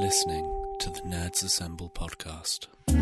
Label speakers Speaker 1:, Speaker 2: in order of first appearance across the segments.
Speaker 1: listening to the Nerds Assemble podcast.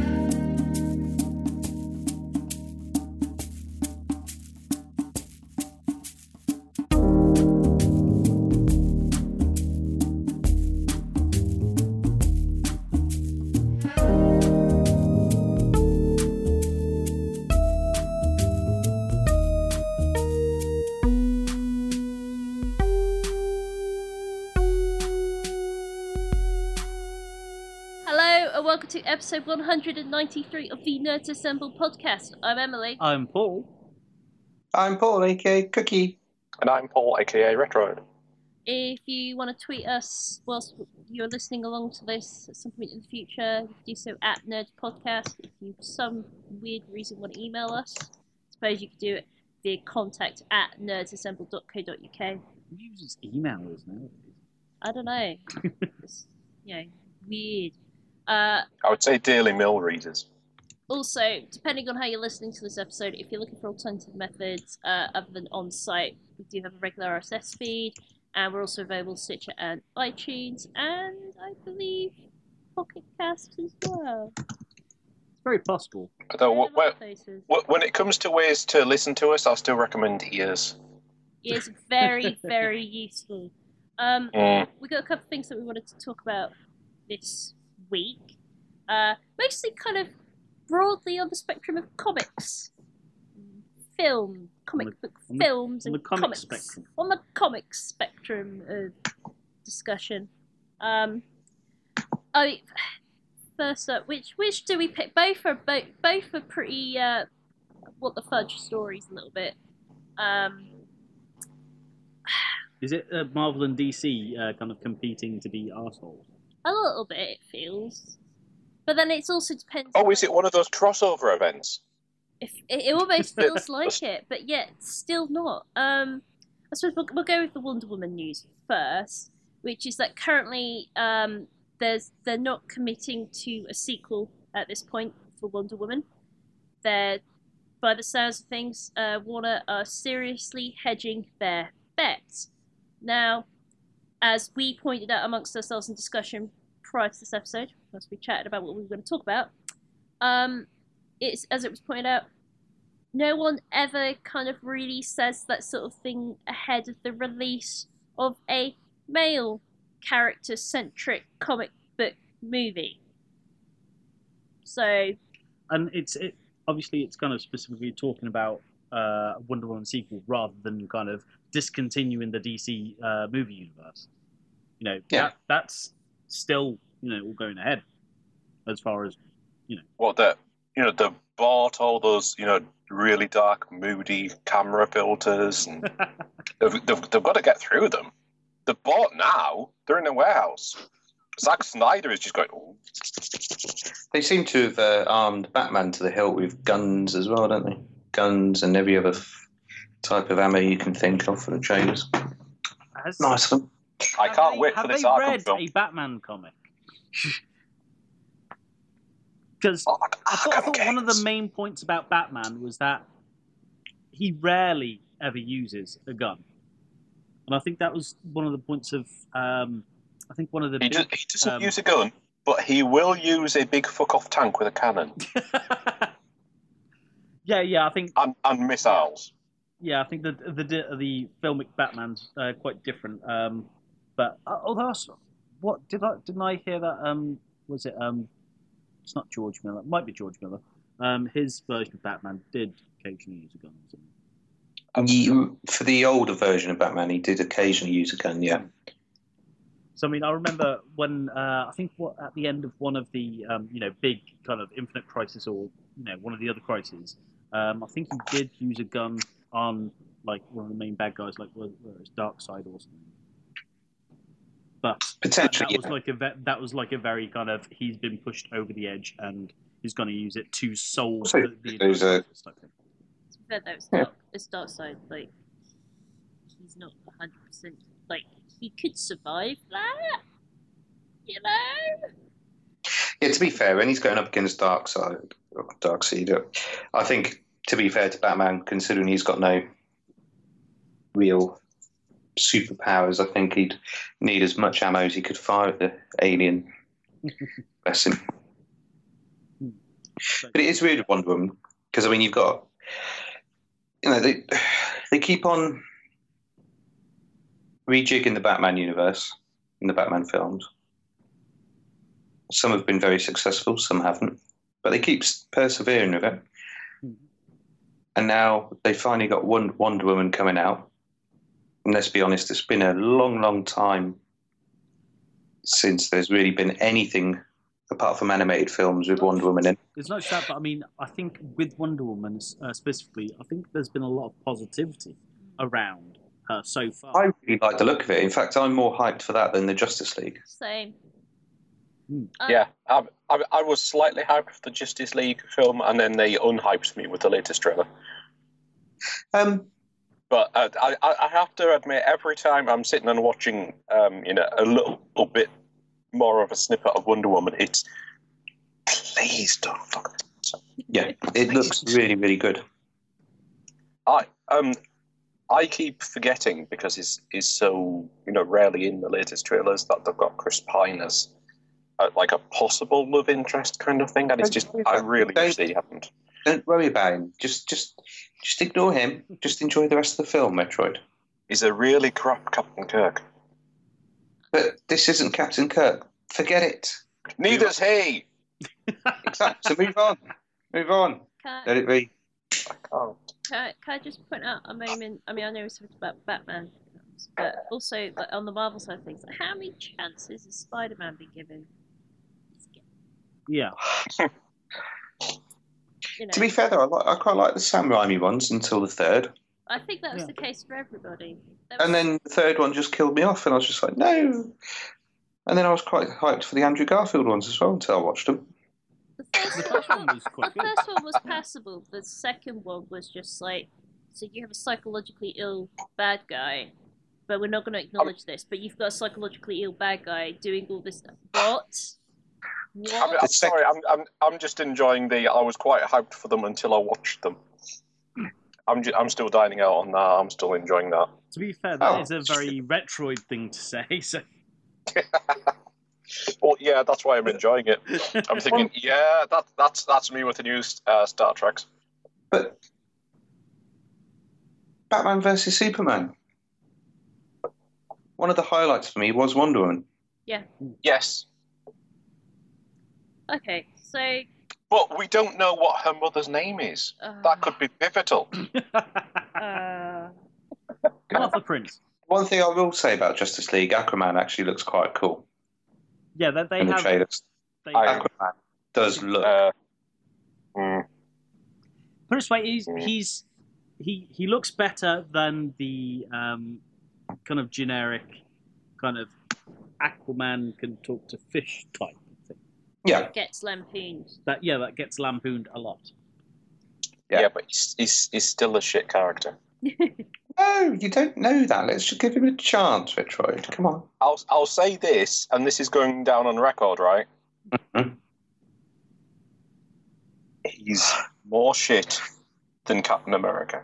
Speaker 2: Welcome to episode 193 of the Nerds Assemble podcast. I'm Emily.
Speaker 3: I'm Paul.
Speaker 4: I'm Paul, aka Cookie.
Speaker 5: And I'm Paul, aka Retroid.
Speaker 2: If you want to tweet us whilst you're listening along to this at some point in the future, you can do so at Nerds Podcast. If you for some weird reason want to email us, I suppose you could do it via contact at nerdsassemble.co.uk.
Speaker 3: Who uses emailers now?
Speaker 2: I don't know. It's, weird.
Speaker 5: I would say Daily Mail readers.
Speaker 2: Also, depending on how you're listening to this episode, if you're looking for alternative methods other than on-site, we do have a regular RSS feed, and we're also available on Stitcher and iTunes, and I believe Pocket Cast as well.
Speaker 3: It's very possible.
Speaker 5: Although, when it comes to ways to listen to us, I'll still recommend ears.
Speaker 2: Ears are very, very useful. We've got a couple of things that we wanted to talk about this week, mostly kind of broadly on the spectrum of comics, comic book films, and comics spectrum. On the comics spectrum of discussion. First up, which do we pick? Both are pretty what the fudge stories a little bit.
Speaker 3: Is it Marvel and DC kind of competing to be arseholes?
Speaker 2: A little bit, it feels. But then it also depends...
Speaker 5: Oh, is it one of those crossover events?
Speaker 2: It almost feels like it, but yet still not. I suppose we'll go with the Wonder Woman news first, which is that currently they're not committing to a sequel at this point for Wonder Woman. They're, by the sounds of things, Warner are seriously hedging their bets. Now, as we pointed out amongst ourselves in discussion prior to this episode, as we chatted about what we were going to talk about, it's, as it was pointed out, no one ever kind of really says that sort of thing ahead of the release of a male character-centric comic book movie. So...
Speaker 3: And obviously it's kind of specifically talking about a Wonder Woman sequel rather than kind of discontinuing the DC movie universe. That's still, all going ahead as far as,
Speaker 5: What, they bought all those, really dark, moody camera filters, and they've got to get through them. They're bought now. They're in a warehouse. Zack Snyder is just going, oh.
Speaker 4: They seem to have armed Batman to the hilt with guns as well, don't they? Guns and every other type of ammo you can think of for the trailers. Nice of them.
Speaker 5: I can't wait for this Arkham film.
Speaker 3: Have they read a Batman comic? Because I thought one of the main points about Batman was that he rarely ever uses a gun. And I think that was one of the points of... He
Speaker 5: doesn't use a gun, but he will use a big fuck-off tank with a cannon. Yeah,
Speaker 3: I think...
Speaker 5: And missiles.
Speaker 3: Yeah, I think the filmic Batman's quite different. But what didn't I hear that? Was it? It's not George Miller. It might be George Miller. His version of Batman did occasionally use a gun.
Speaker 4: For the older version of Batman, he did occasionally use a gun. Yeah.
Speaker 3: So I remember when I think at the end of one of the big kind of Infinite Crisis or one of the other crises, I think he did use a gun on like one of the main bad guys, like whether it's Darkseid or something. But
Speaker 4: potentially
Speaker 3: that was like a very kind of he's been pushed over the edge and he's going to use it to solve the stuff.
Speaker 2: It's Darkseid. Like he's not 100%. Like he could survive that,
Speaker 4: Yeah, to be fair, when he's going up against Darkseid, I think, to be fair to Batman, considering he's got no real superpowers, I think he'd need as much ammo as he could fire at the alien Bless him. But it is weird with Wonder Woman because I mean you've got, they keep on rejigging the Batman universe in the Batman films. Some have been very successful, some haven't, but they keep persevering with it. And now they finally got Wonder Woman coming out. And let's be honest, it's been a long, long time since there's really been anything apart from animated films with Wonder Woman in.
Speaker 3: It's not just that, but I mean, I think with Wonder Woman specifically, I think there's been a lot of positivity around her so far.
Speaker 4: I really like the look of it. In fact, I'm more hyped for that than the Justice League.
Speaker 2: Same.
Speaker 5: Yeah, I was slightly hyped for the Justice League film, and then they unhyped me with the latest trailer. But I have to admit, every time I'm sitting and watching, a little bit more of a snippet of Wonder Woman, it's please don't fuck it.
Speaker 4: Yeah, it looks really, really good.
Speaker 5: I keep forgetting because he's so rarely in the latest trailers that they've got Chris Pine as like a possible love interest kind of thing, and it's just I really wish they hadn't.
Speaker 4: Don't worry about him. Just ignore him. Just enjoy the rest of the film, Metroid.
Speaker 5: He's a really crap Captain Kirk.
Speaker 4: But this isn't Captain Kirk. Forget it.
Speaker 5: Neither's he.
Speaker 4: Exactly. So move on. Move on. Let it be.
Speaker 5: I can't.
Speaker 2: Can I just point out a moment? I mean, I know we talked about Batman films, but also like, on the Marvel side of things, like, how many chances has Spider-Man been given?
Speaker 3: Yeah.
Speaker 4: To be fair, though, I quite like the Sam Raimi ones until the third.
Speaker 2: I think that was the case for everybody.
Speaker 4: And then the third one just killed me off, and I was just like, no. And then I was quite hyped for the Andrew Garfield ones as well until I watched them.
Speaker 2: The first one was passable. The second one was just like, so you have a psychologically ill bad guy, but we're not going to acknowledge this. But you've got a psychologically ill bad guy doing all this stuff. What?
Speaker 5: I'm sorry. I'm just enjoying the. I was quite hyped for them until I watched them. I'm still dining out on that. I'm still enjoying that.
Speaker 3: To be fair, that is a very Retroid thing to say. So.
Speaker 5: Well, yeah, that's why I'm enjoying it. I'm thinking, yeah, that's me with the new Star Treks.
Speaker 4: But Batman versus Superman. One of the highlights for me was Wonder Woman.
Speaker 2: Yeah.
Speaker 5: Yes.
Speaker 2: Okay, so.
Speaker 5: But we don't know what her mother's name is. That could be pivotal.
Speaker 3: Martha Prince.
Speaker 4: One thing I will say about Justice League, Aquaman actually looks quite cool.
Speaker 3: Yeah, they have.
Speaker 4: The trailers. Aquaman does look.
Speaker 3: Put it this way, he looks better than the kind of generic kind of Aquaman can talk to fish type thing.
Speaker 4: Yeah,
Speaker 2: that gets lampooned.
Speaker 3: That gets lampooned a lot.
Speaker 5: Yeah, but he's still a shit character.
Speaker 4: No, you don't know that. Let's just give him a chance, Metroid. Come on.
Speaker 5: I'll say this, and this is going down on record, right?
Speaker 4: Mm-hmm.
Speaker 5: He's more shit than Captain America.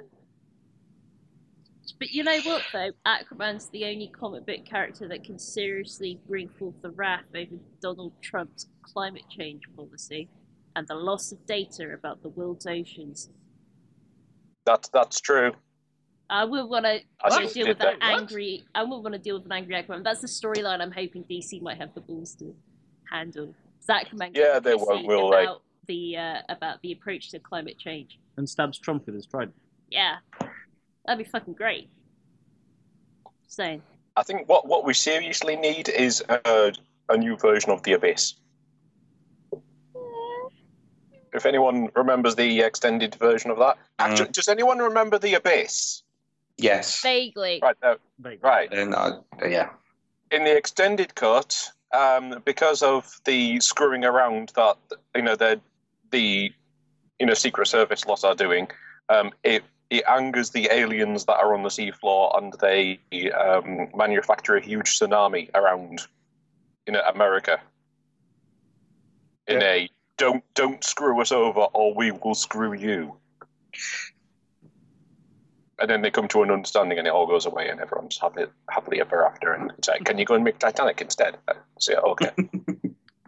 Speaker 2: But you know what, though? Aquaman's the only comic book character that can seriously bring forth the wrath over Donald Trump's climate change policy and the loss of data about the world's oceans.
Speaker 5: That's true.
Speaker 2: I would want to deal with an angry. I wouldn't want to deal with an angry Aquaman. That's the storyline I'm hoping DC might have the balls to handle. Aquaman.
Speaker 5: Yeah, they will.
Speaker 2: About the approach to climate change.
Speaker 3: And stabs Trump with his trident.
Speaker 2: Yeah, that'd be fucking great. So.
Speaker 5: I think what we seriously need is a new version of The Abyss. If anyone remembers the extended version of that. Actually, does anyone remember The Abyss?
Speaker 4: Yes.
Speaker 2: Vaguely.
Speaker 5: Right. Right.
Speaker 4: And yeah.
Speaker 5: In the extended cut, because of the screwing around that the Secret Service lot are doing, it angers the aliens that are on the seafloor, and they manufacture a huge tsunami around America. Don't screw us over, or we will screw you. And then they come to an understanding, and it all goes away, and everyone's happily ever after. And it's like, can you go and make Titanic instead? So yeah, okay.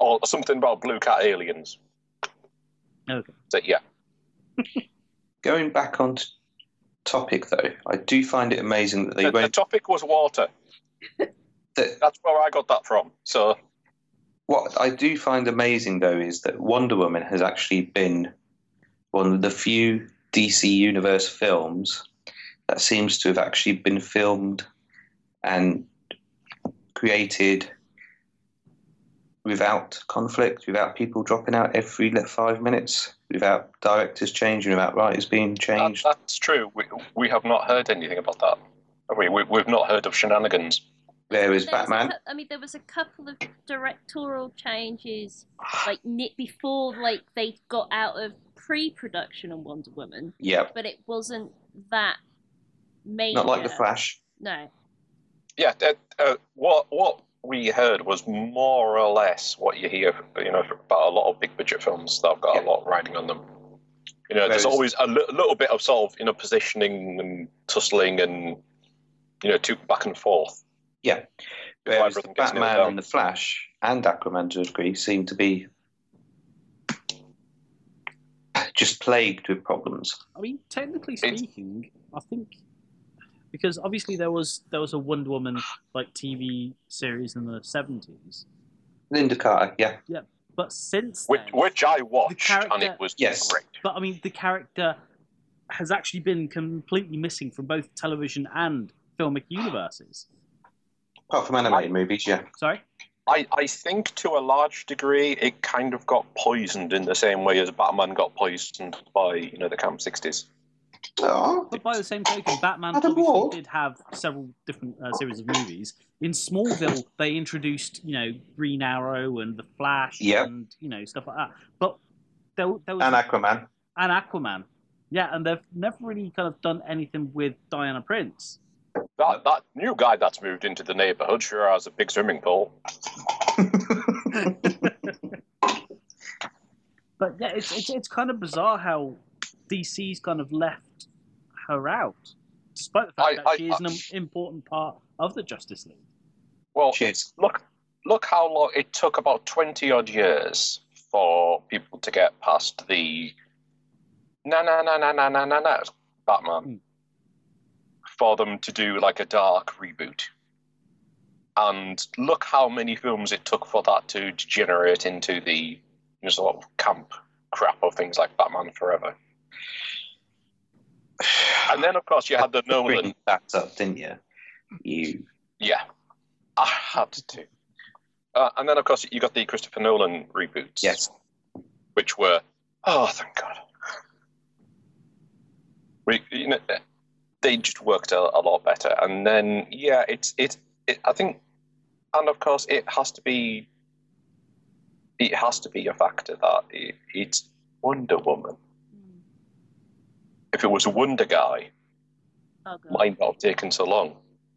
Speaker 5: or something about blue cat aliens.
Speaker 3: Okay.
Speaker 5: So, yeah.
Speaker 4: Going back on topic, though, I do find it amazing that they
Speaker 5: The topic was water. That's where I got that from. So,
Speaker 4: what I do find amazing, though, is that Wonder Woman has actually been one of the few DC Universe films that seems to have actually been filmed and created without conflict, without people dropping out every 5 minutes, without directors changing, without writers being changed.
Speaker 5: That's true. We have not heard anything about that. We've not heard of shenanigans.
Speaker 4: There is Batman.
Speaker 2: There was a couple of directorial changes, before they got out of pre-production on Wonder Woman.
Speaker 4: Yeah.
Speaker 2: But it wasn't that major.
Speaker 4: Not like The Flash.
Speaker 2: No.
Speaker 5: Yeah. What we heard was more or less what you hear, about a lot of big budget films that have got a lot riding on them. There's always a little bit of sort of positioning and tussling and back and forth.
Speaker 4: Yeah. Whereas Batman and The Flash and Aquaman, to a degree, seem to be just plagued with problems.
Speaker 3: I mean, technically speaking, I think because obviously there was a Wonder Woman TV series in the 70s.
Speaker 4: Linda Carter, yeah.
Speaker 3: Yeah, but since then,
Speaker 5: which I watched and it was great.
Speaker 3: But I mean, the character has actually been completely missing from both television and filmic universes.
Speaker 4: Apart from animated movies, yeah.
Speaker 3: Sorry?
Speaker 5: I think to a large degree it kind of got poisoned in the same way as Batman got poisoned by, the Camp 60s.
Speaker 4: Oh.
Speaker 3: But by the same token, Batman obviously did have several different series of movies. In Smallville, they introduced, Green Arrow and The Flash and, stuff like that. But there was...
Speaker 4: And Aquaman.
Speaker 3: And Aquaman. Yeah, and they've never really kind of done anything with Diana Prince.
Speaker 5: That new guy that's moved into the neighborhood sure has a big swimming pool.
Speaker 3: But yeah, it's kind of bizarre how DC's kind of left her out, despite the fact that she is an important part of the Justice League.
Speaker 5: Well, look how long it took, about 20 odd years for people to get past the Batman. For them to do a dark reboot. And look how many films it took for that to degenerate into the sort of camp crap of things like Batman Forever. And then, of course, you had the Nolan...
Speaker 4: that up, didn't you?
Speaker 5: Yeah, I had to. And then, of course, you got the Christopher Nolan reboots.
Speaker 4: Yes.
Speaker 5: Which were... Oh, thank God. They just worked a lot better. And then, yeah, I think... And, of course, it has to be a factor that it's Wonder Woman. If it was a Wonder Guy, might not have taken so long.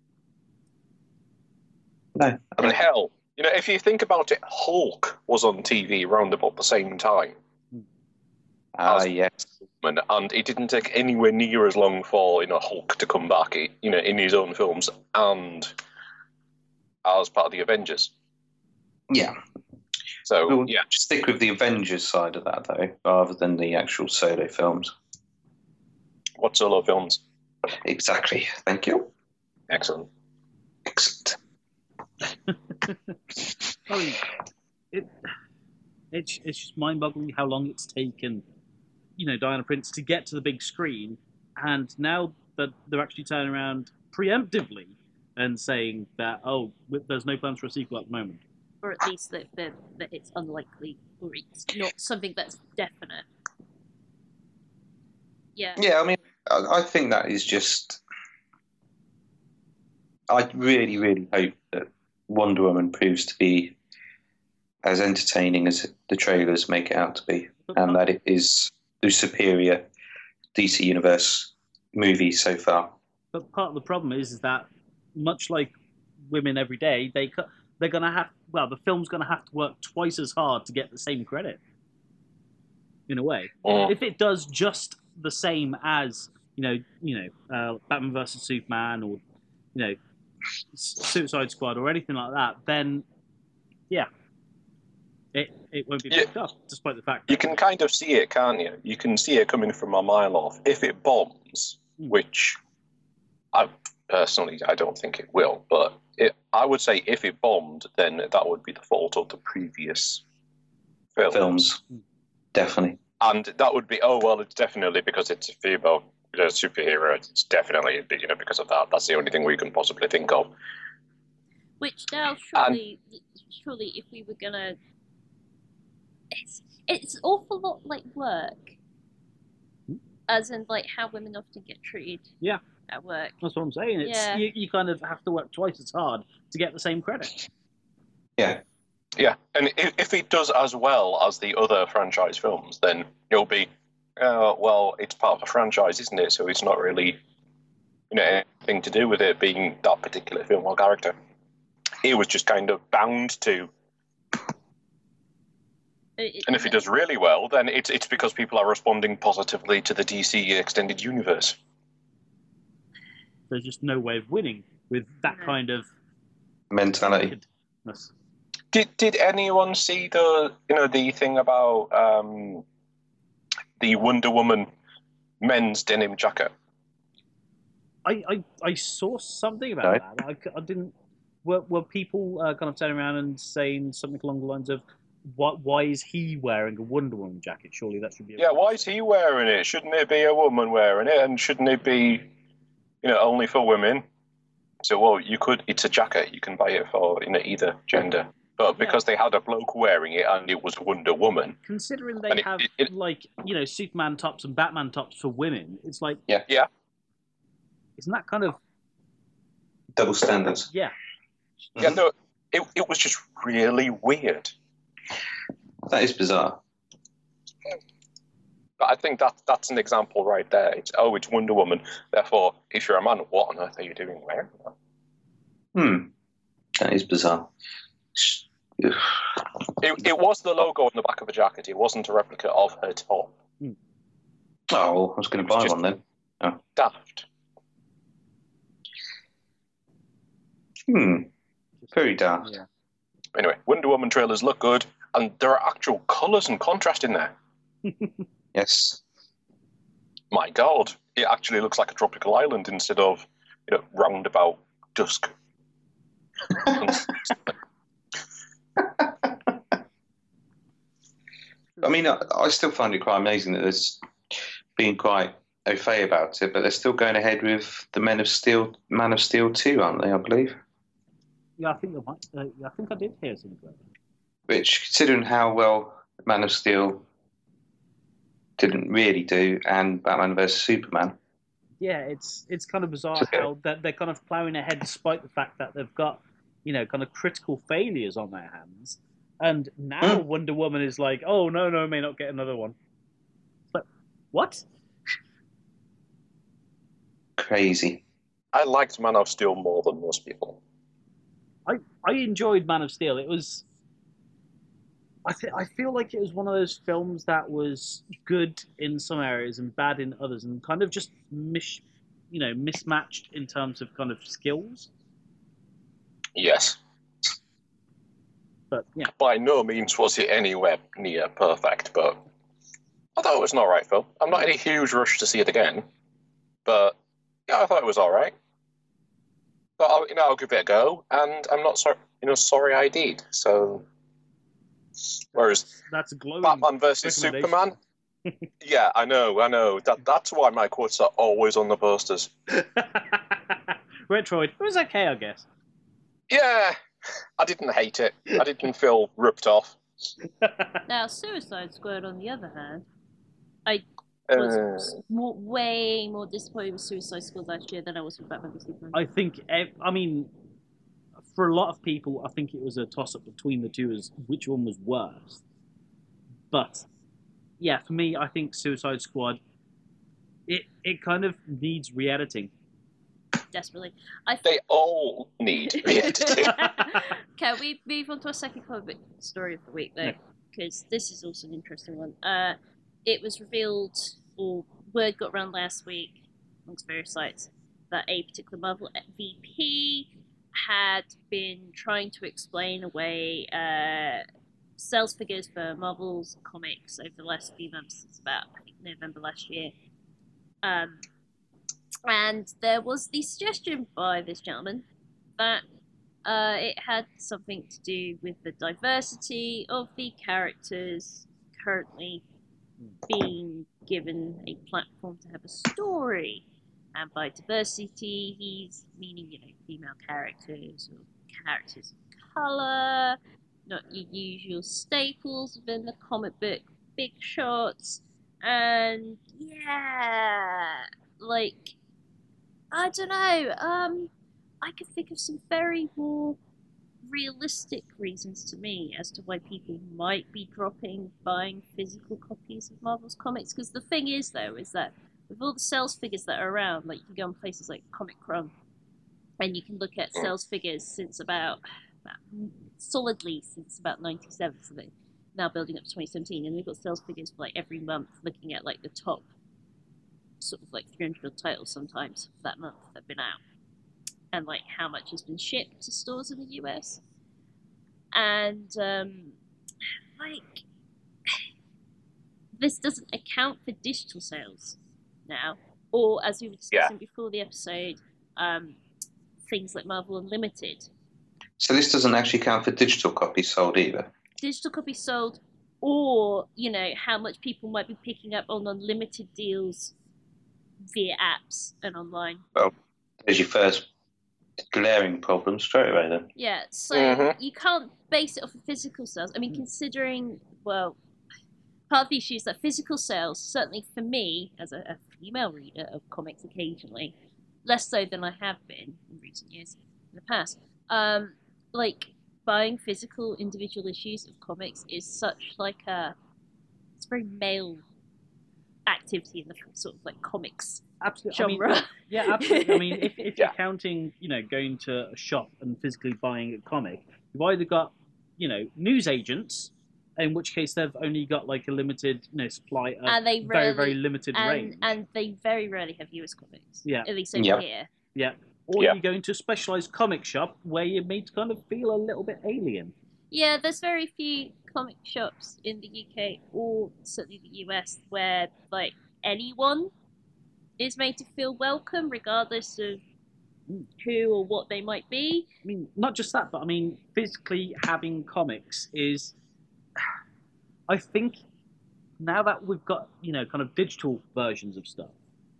Speaker 4: No.
Speaker 5: I mean, hell, if you think about it, Hulk was on TV around about the same time.
Speaker 4: Yes.
Speaker 5: And it didn't take anywhere near as long for Hulk to come back, in his own films and as part of the Avengers.
Speaker 4: Yeah.
Speaker 5: So
Speaker 4: we'll stick with the Avengers side of that, though, rather than the actual solo films.
Speaker 5: What solo films?
Speaker 4: Exactly. Thank you.
Speaker 5: Excellent.
Speaker 3: I mean, it's just mind-boggling how long it's taken, Diana Prince to get to the big screen, and now that they're actually turning around preemptively and saying that, there's no plans for a sequel at the moment.
Speaker 2: Or at least that it's unlikely, or it's not something that's definite. Yeah.
Speaker 4: Yeah, I mean, I think that is just... I really, really hope that Wonder Woman proves to be as entertaining as the trailers make it out to be, and that it is the superior DC Universe movie so far.
Speaker 3: But part of the problem is that, much like women every day, they're going to have... Well, the film's going to have to work twice as hard to get the same credit, in a way. If it does just the same as, Batman vs. Superman or, Suicide Squad or anything like that, then, yeah, it won't be
Speaker 5: Yeah.
Speaker 3: picked up, despite the fact that
Speaker 5: You can kind of see it, can't you? You can see it coming from a mile off. If it bombs, which I don't think it will, but I would say if it bombed, then that would be the fault of the previous films.
Speaker 4: Definitely.
Speaker 5: And that would be, it's definitely because it's a female superhero. It's definitely, because of that. That's the only thing we can possibly think of.
Speaker 2: Which now, surely, if we were gonna, it's an awful lot like work, as in like how women often get treated.
Speaker 3: Yeah.
Speaker 2: At work.
Speaker 3: That's what I'm saying. It's you kind of have to work twice as hard to get the same credit.
Speaker 4: Yeah.
Speaker 5: Yeah, and if it does as well as the other franchise films, then you'll be, it's part of a franchise, isn't it? So it's not really, anything to do with it being that particular film or character. It was just kind of bound to. And if it does really well, then it's because people are responding positively to the DC extended universe.
Speaker 3: There's just no way of winning with that kind of
Speaker 4: mentality.
Speaker 5: Did anyone see the thing about the Wonder Woman men's denim jacket?
Speaker 3: I saw something about that. I didn't. Were people kind of turning around and saying something along the lines of, why is he wearing a Wonder Woman jacket? Surely that should be.
Speaker 5: Why is he wearing it? Shouldn't it be a woman wearing it? And shouldn't it be, only for women? So, it's a jacket. You can buy it for either gender. But because they had a bloke wearing it and it was Wonder Woman.
Speaker 3: Considering they have, Superman tops and Batman tops for women, it's like...
Speaker 5: Yeah.
Speaker 3: Isn't that kind of...
Speaker 4: double standards?
Speaker 3: Yeah.
Speaker 5: Yeah, no, it was just really weird.
Speaker 4: That is bizarre.
Speaker 5: But I think that's an example right there. It's Wonder Woman. Therefore, if you're a man, what on earth are you doing wearing that?
Speaker 4: That is bizarre.
Speaker 5: It was the logo on the back of a jacket. It wasn't a replica of her top.
Speaker 4: Oh, I was going to buy one then. Oh.
Speaker 5: Daft.
Speaker 4: Very daft.
Speaker 3: Yeah.
Speaker 5: Anyway, Wonder Woman trailers look good, and there are actual colours and contrast in there.
Speaker 4: Yes.
Speaker 5: My God, it actually looks like a tropical island instead of, roundabout dusk.
Speaker 4: I mean, I still find it quite amazing that there's been quite au fait about it, but they're still going ahead with the Man of Steel 2, aren't they, I believe?
Speaker 3: Yeah, I think they might. I think I did hear something about that.
Speaker 4: Which, considering how well Man of Steel didn't really do, and Batman vs Superman.
Speaker 3: Yeah, it's kind of bizarre how they're kind of ploughing ahead despite the fact that they've got, kind of critical failures on their hands. And now Wonder Woman is like, oh, no, may not get another one. But what?
Speaker 4: Crazy.
Speaker 5: I liked Man of Steel more than most people.
Speaker 3: I enjoyed Man of Steel. It was... I feel like it was one of those films that was good in some areas and bad in others, and kind of just mismatched in terms of kind of skills.
Speaker 5: Yes.
Speaker 3: But yeah.
Speaker 5: By no means was it anywhere near perfect, but I thought it was an alright film. I'm not in a huge rush to see it again, but yeah, I thought it was alright. But I'll give it a go, and I'm not sorry I did. So. Whereas
Speaker 3: that's a glowing
Speaker 5: Batman versus Superman, yeah, I know. That's why my quotes are always on the posters.
Speaker 3: Retroid, it was okay, I guess.
Speaker 5: Yeah, I didn't hate it. I didn't feel ripped off.
Speaker 2: Now, Suicide Squad, on the other hand, I was way more disappointed with Suicide Squad last year than I was with Batman vs Superman.
Speaker 3: I think, for a lot of people, I think it was a toss-up between the two as which one was worse. But, yeah, for me, I think Suicide Squad, it kind of needs re-editing.
Speaker 2: Desperately.
Speaker 5: They all need re-editing.
Speaker 2: Can we move on to our second comic story of the week, though? Because this is also an interesting one. It was revealed, or word got around last week, amongst various sites, that a particular Marvel VP had been trying to explain away sales figures for Marvel's comics over the last few months. It's about, I think, November last year. And there was the suggestion by this gentleman that it had something to do with the diversity of the characters currently being given a platform to have a story. And by diversity, he's meaning, female characters or characters of colour, not your usual staples within the comic book big shots. And I don't know. I could think of some very more realistic reasons to me as to why people might be dropping buying physical copies of Marvel's comics. Because the thing is, though, is that with all the sales figures that are around, like you can go on places like Comic Cron, and you can look at sales figures since about solidly since about 97, so they're now building up to 2017, and we've got sales figures for like every month, looking at like the top sort of like 300 titles sometimes that month that have been out, and like how much has been shipped to stores in the US, and this doesn't account for digital sales now, or as we were discussing before the episode, things like Marvel Unlimited.
Speaker 4: So this doesn't actually count for digital copies sold either? Digital
Speaker 2: copies sold, or, how much people might be picking up on unlimited deals via apps and online.
Speaker 4: Well, there's your first glaring problem straight away then.
Speaker 2: Yeah, so you can't base it off of physical sales. I mean, considering, well, part of the issue is that physical sales, certainly for me, as a female reader of comics occasionally, less so than I have been in recent years in the past, buying physical individual issues of comics is such it's very male activity in the sort of like comics genre.
Speaker 3: I mean, absolutely. I mean, if you're counting, going to a shop and physically buying a comic, you've either got, news agents, in which case they've only got like a limited, supply of
Speaker 2: and they
Speaker 3: very, very limited range.
Speaker 2: And they very rarely have US comics.
Speaker 3: Yeah.
Speaker 2: At least over here.
Speaker 3: Yeah. Or you go into a specialised comic shop where you're made to kind of feel a little bit alien.
Speaker 2: Yeah, there's very few comic shops in the UK or certainly the US where anyone is made to feel welcome regardless of who or what they might be.
Speaker 3: I mean, not just that, but I mean, physically having comics is, I think, now that we've got, kind of digital versions of stuff,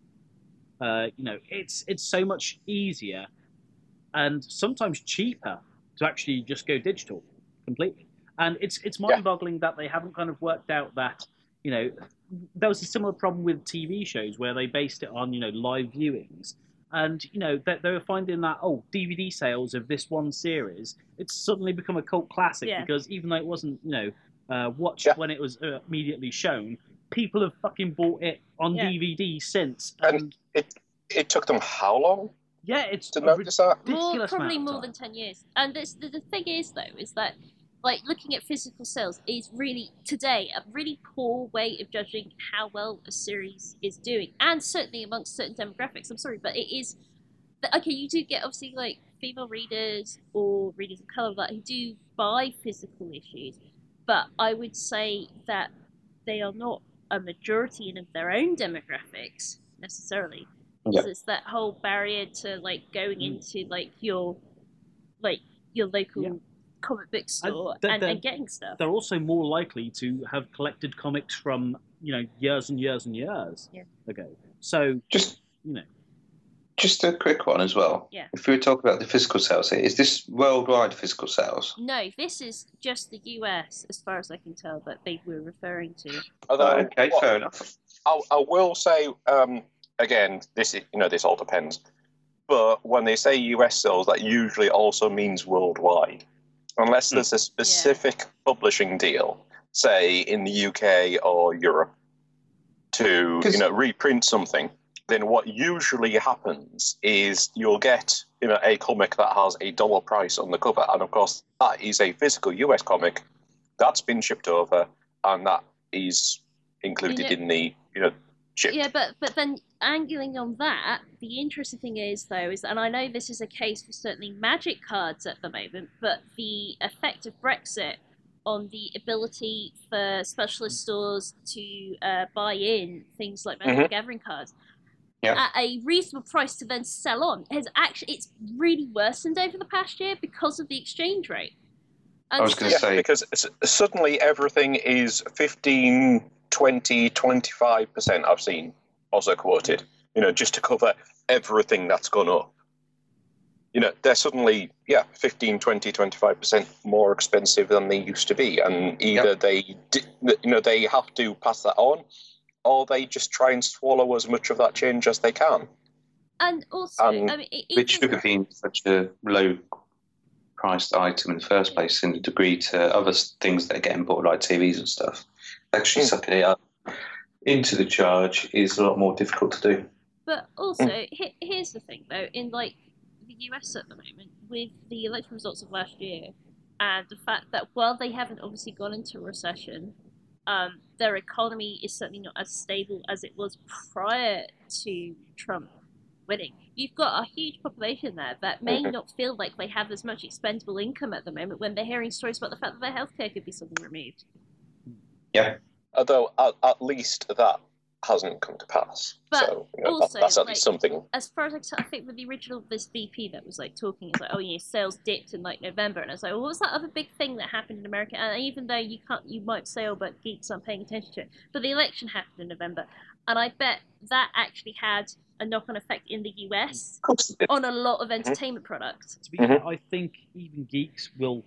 Speaker 3: it's so much easier and sometimes cheaper to actually just go digital completely. And it's mind-boggling that they haven't kind of worked out that, there was a similar problem with TV shows where they based it on, live viewings. And, they were finding that, DVD sales of this one series, it's suddenly become a cult classic because even though it wasn't, watched when it was immediately shown, people have fucking bought it on DVD since.
Speaker 5: And it took them how long?
Speaker 3: Yeah, it's
Speaker 5: to notice that?
Speaker 2: Probably more than 10 years. And the thing is, though, is that looking at physical sales is really, today, a really poor way of judging how well a series is doing. And certainly amongst certain demographics. I'm sorry, but it is... Okay, you do get, obviously, female readers or readers of colour who do buy physical issues. But I would say that they are not a majority in of their own demographics, necessarily. Because it's that whole barrier to, going into, your local... comic book store and getting stuff.
Speaker 3: They're also more likely to have collected comics from years and years and years ago. So
Speaker 4: just a quick one as well.
Speaker 2: Yeah.
Speaker 4: If we were talking about the physical sales here, is this worldwide physical sales?
Speaker 2: No, this is just the US, as far as I can tell, that they were referring to.
Speaker 5: Although,
Speaker 4: fair enough.
Speaker 5: I will say again, this is, this all depends. But when they say US sales, that usually also means worldwide. Unless there's a specific publishing deal, say in the UK or Europe, to reprint something, then what usually happens is you'll get a comic that has a dollar price on the cover, and of course that is a physical US comic that's been shipped over, and that is included in the ship.
Speaker 2: Yeah, but then angling on that, the interesting thing is, and I know this is a case for certainly Magic cards at the moment, but the effect of Brexit on the ability for specialist stores to buy in things like Magic the Gathering cards at a reasonable price to then sell on. It's really worsened over the past year because of the exchange rate. And
Speaker 4: I was going to say,
Speaker 5: because suddenly everything is 15, 20, 25%. I've seen also quoted. Just to cover everything that's gone up. They're suddenly, 15, 20, 25% more expensive than they used to be. And either they have to pass that on, or they just try and swallow as much of that change as they can.
Speaker 2: And also,
Speaker 4: which should have been such a low-priced item in the first place, in the degree to other things that are getting bought, like TVs and stuff. Actually sucking it up into the charge is a lot more difficult to do.
Speaker 2: But also, here's the thing, though, in the US at the moment, with the election results of last year, and the fact that while they haven't obviously gone into a recession, their economy is certainly not as stable as it was prior to Trump winning. You've got a huge population there that may not feel like they have as much expendable income at the moment when they're hearing stories about the fact that their healthcare could be suddenly removed.
Speaker 4: Yeah.
Speaker 5: Although, at least that hasn't come to pass.
Speaker 2: But
Speaker 5: so
Speaker 2: also,
Speaker 5: that's at least something.
Speaker 2: As far as I think with the original, this VP that was talking, it's sales dipped in November, and I was like, well, what was that other big thing that happened in America? And even though you might say, oh, but geeks aren't paying attention to it, but the election happened in November, and I bet that actually had a knock-on effect in the US on a lot of entertainment products.
Speaker 3: To be fair, I think even geeks will,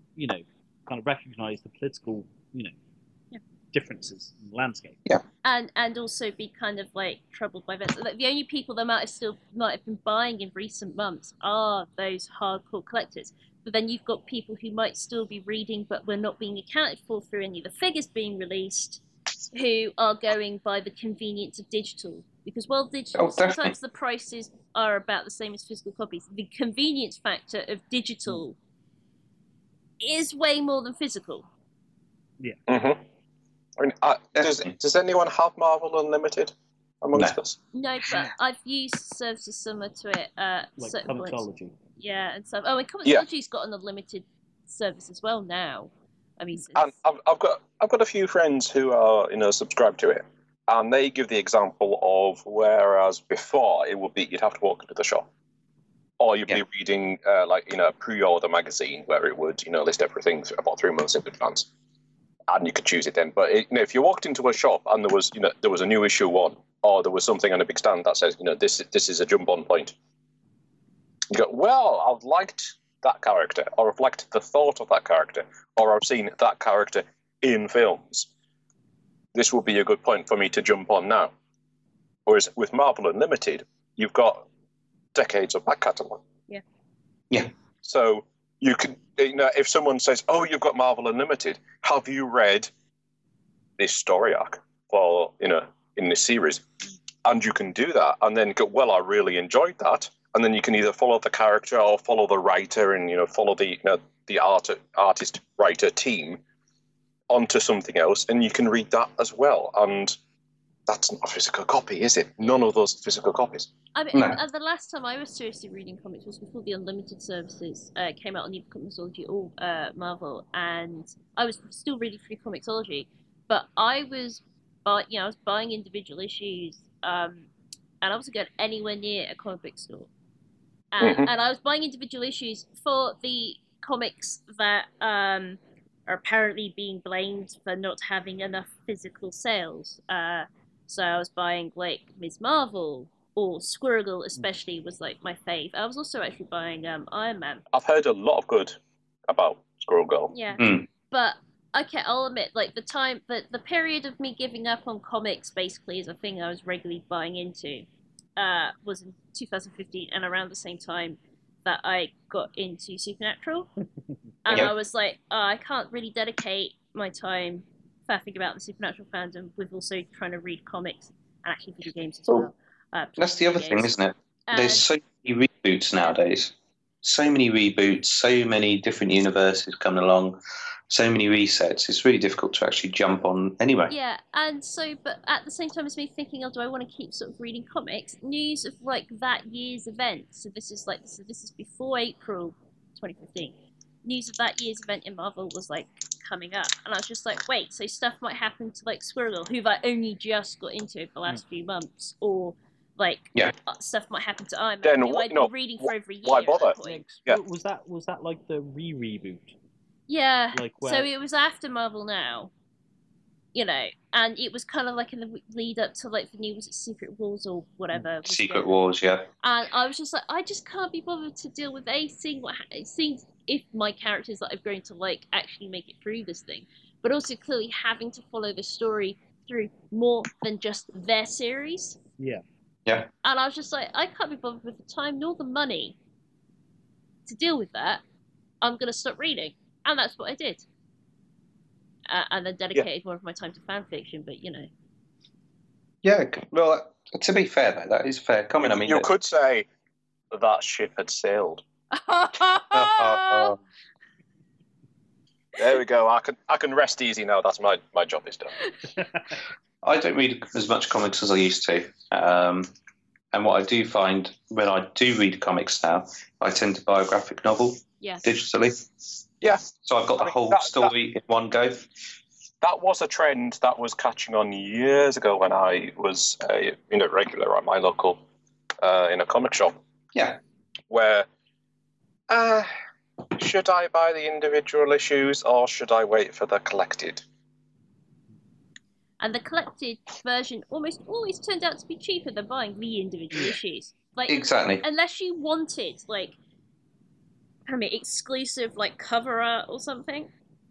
Speaker 3: kind of recognise the political, differences in the landscape.
Speaker 4: Yeah.
Speaker 2: And also be kind of troubled by events. The only people that might have been buying in recent months are those hardcore collectors. But then you've got people who might still be reading, but were not being accounted for through any of the figures being released, who are going by the convenience of digital. Because while digital, sometimes the prices are about the same as physical copies, the convenience factor of digital is way more than physical.
Speaker 3: Yeah.
Speaker 5: Does anyone have Marvel Unlimited amongst us?
Speaker 2: No, but I've used services similar to it at certain points.
Speaker 3: Comixology.
Speaker 2: Yeah, and stuff. Oh, and Comixology's got an unlimited service as well now. And
Speaker 5: I've got a few friends who are subscribed to it, and they give the example of whereas before it would be you'd have to walk into the shop, or you'd be reading a pre-order magazine where it would list everything about 3 months in advance. And you could choose it then. But if you walked into a shop and there was a new issue on, or there was something on a big stand that says, this is a jump on point, you go, well, I've liked that character, or I've liked the thought of that character, or I've seen that character in films. This would be a good point for me to jump on now. Whereas with Marvel Unlimited, you've got decades of back catalogue.
Speaker 4: Yeah.
Speaker 5: So you can, if someone says, "Oh, you've got Marvel Unlimited. Have you read this story arc for in this series?" And you can do that, and then go, "Well, I really enjoyed that." And then you can either follow the character or follow the writer, and follow the artist writer team onto something else, and you can read that as well. And that's not a physical copy, is it? None of those physical copies.
Speaker 2: The last time I was seriously reading comics was before the Unlimited services came out on either Comixology or Marvel, and I was still reading through Comixology, but I was buying individual issues, and I wasn't going anywhere near a comic book store, and I was buying individual issues for the comics that are apparently being blamed for not having enough physical sales. So I was buying Ms. Marvel, or Squirrel Girl especially was my fave. I was also actually buying Iron Man.
Speaker 5: I've heard a lot of good about Squirrel Girl.
Speaker 2: Yeah, but okay, I'll admit, the period of me giving up on comics basically as a thing I was regularly buying into was in 2015, and around the same time that I got into Supernatural. And I was like, I can't really dedicate my time faffing about the Supernatural fandom with also trying to read comics and actually video games as well.
Speaker 4: That's the other thing, isn't it? There's so many reboots nowadays. So many reboots, so many different universes coming along, so many resets. It's really difficult to actually jump on anyway.
Speaker 2: Yeah, and so, but at the same time as me thinking, do I want to keep sort of reading comics? News of that year's event. So this is before April 2015. News of that year's event in Marvel was coming up, and I was just like, wait, so stuff might happen to like Squirrel, who I only just got into over the last few months, or like stuff might happen to Iron Man, who I'd been reading for over a year.
Speaker 5: Why bother?
Speaker 2: At that point.
Speaker 3: Yeah. Was that like the reboot?
Speaker 2: Yeah.
Speaker 3: Like where...
Speaker 2: So it was after Marvel Now, you know, and it was kind of like in the lead up to like the new, was it Secret Wars or whatever?
Speaker 4: Secret Wars, yeah.
Speaker 2: And I was just like, I just can't be bothered to deal with seeing if my characters that I've grown to like actually make it through this thing, but also clearly having to follow the story through more than just their series.
Speaker 3: Yeah.
Speaker 4: Yeah.
Speaker 2: And I was just like, I can't be bothered with the time nor the money to deal with that. I'm going to stop reading. And that's what I did. And then dedicated more of my time to fan fiction, but you know.
Speaker 4: Yeah, well, to be fair, though, that is fair comment. I mean,
Speaker 5: you could say that ship had sailed. There we go. I can rest easy now. That's my job is done.
Speaker 4: I don't read as much comics as I used to. And what I do find when I do read comics now, I tend to buy a graphic novel digitally.
Speaker 5: Yeah.
Speaker 4: So I've got the whole story in one go.
Speaker 5: That was a trend that was catching on years ago when I was regular at my local in a comic shop.
Speaker 4: Yeah.
Speaker 5: Where should I buy the individual issues or should I wait for the collected?
Speaker 2: And the collected version almost always turned out to be cheaper than buying the individual issues. Like,
Speaker 4: exactly.
Speaker 2: Unless you wanted, like, exclusive, like, cover art or something,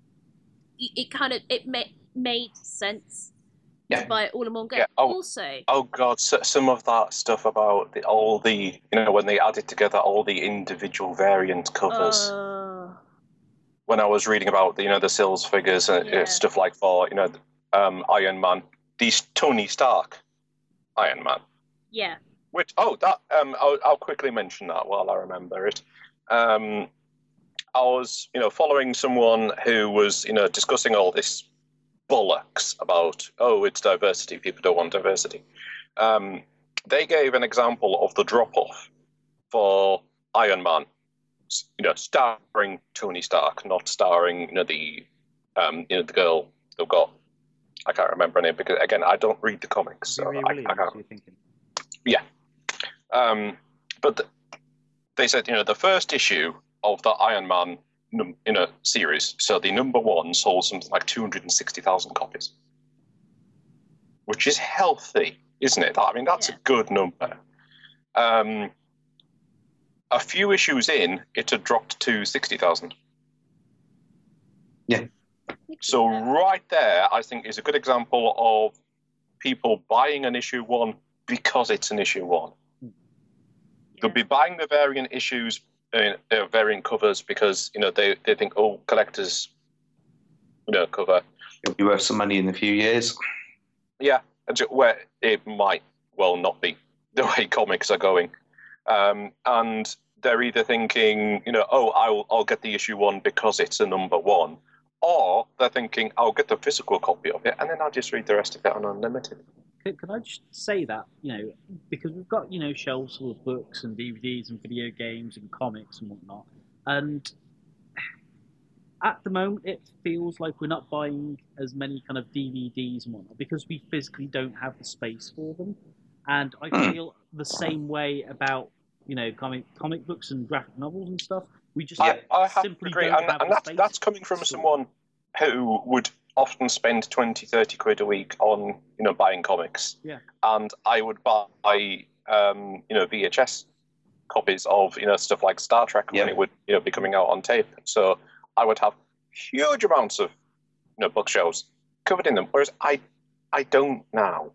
Speaker 2: it made sense to buy it all in one go. Yeah.
Speaker 5: Oh God, some of that stuff about all the when they added together all the individual variant covers. When I was reading about the Sills figures and stuff like for Iron Man, these Tony Stark Iron Man.
Speaker 2: Yeah.
Speaker 5: I'll quickly mention that while I remember it. I was following someone who was discussing all this bollocks about it's diversity, people don't want diversity. They gave an example of the drop off for Iron Man, starring Tony Stark, not starring the girl they've got. I can't remember her name because again I don't read the comics, so I can't. Yeah, but they said the first issue of the Iron Man series, so the number one sold something like 260,000 copies, which is healthy, isn't it? I mean that's a good number. A few issues in, it had dropped to 60,000.
Speaker 4: Yeah.
Speaker 5: So right there, I think is a good example of people buying an issue one because it's an issue one. Yeah. They'll be buying the variant issues, variant covers because they think collectors, cover.
Speaker 4: It'll be worth some money in a few years.
Speaker 5: Yeah, where it might well not be the way comics are going, and they're either thinking, I'll get the issue one because it's a number one. Or they're thinking, I'll get the physical copy of it, and then I'll just read the rest of it on Unlimited.
Speaker 3: Could I just say that, because we've got, shelves full of books and DVDs and video games and comics and whatnot, and at the moment it feels like we're not buying as many kind of DVDs and whatnot because we physically don't have the space for them. And I feel the same way about, comic books and graphic novels and stuff. We just
Speaker 5: I have
Speaker 3: simply
Speaker 5: to agree,
Speaker 3: don't have the space.
Speaker 5: That's coming from someone who would often spend 20, 30 quid a week on, buying comics.
Speaker 3: Yeah.
Speaker 5: And I would buy, VHS copies of, stuff like Star Trek when it would, be coming out on tape. So I would have huge amounts of, bookshelves covered in them, whereas I don't now.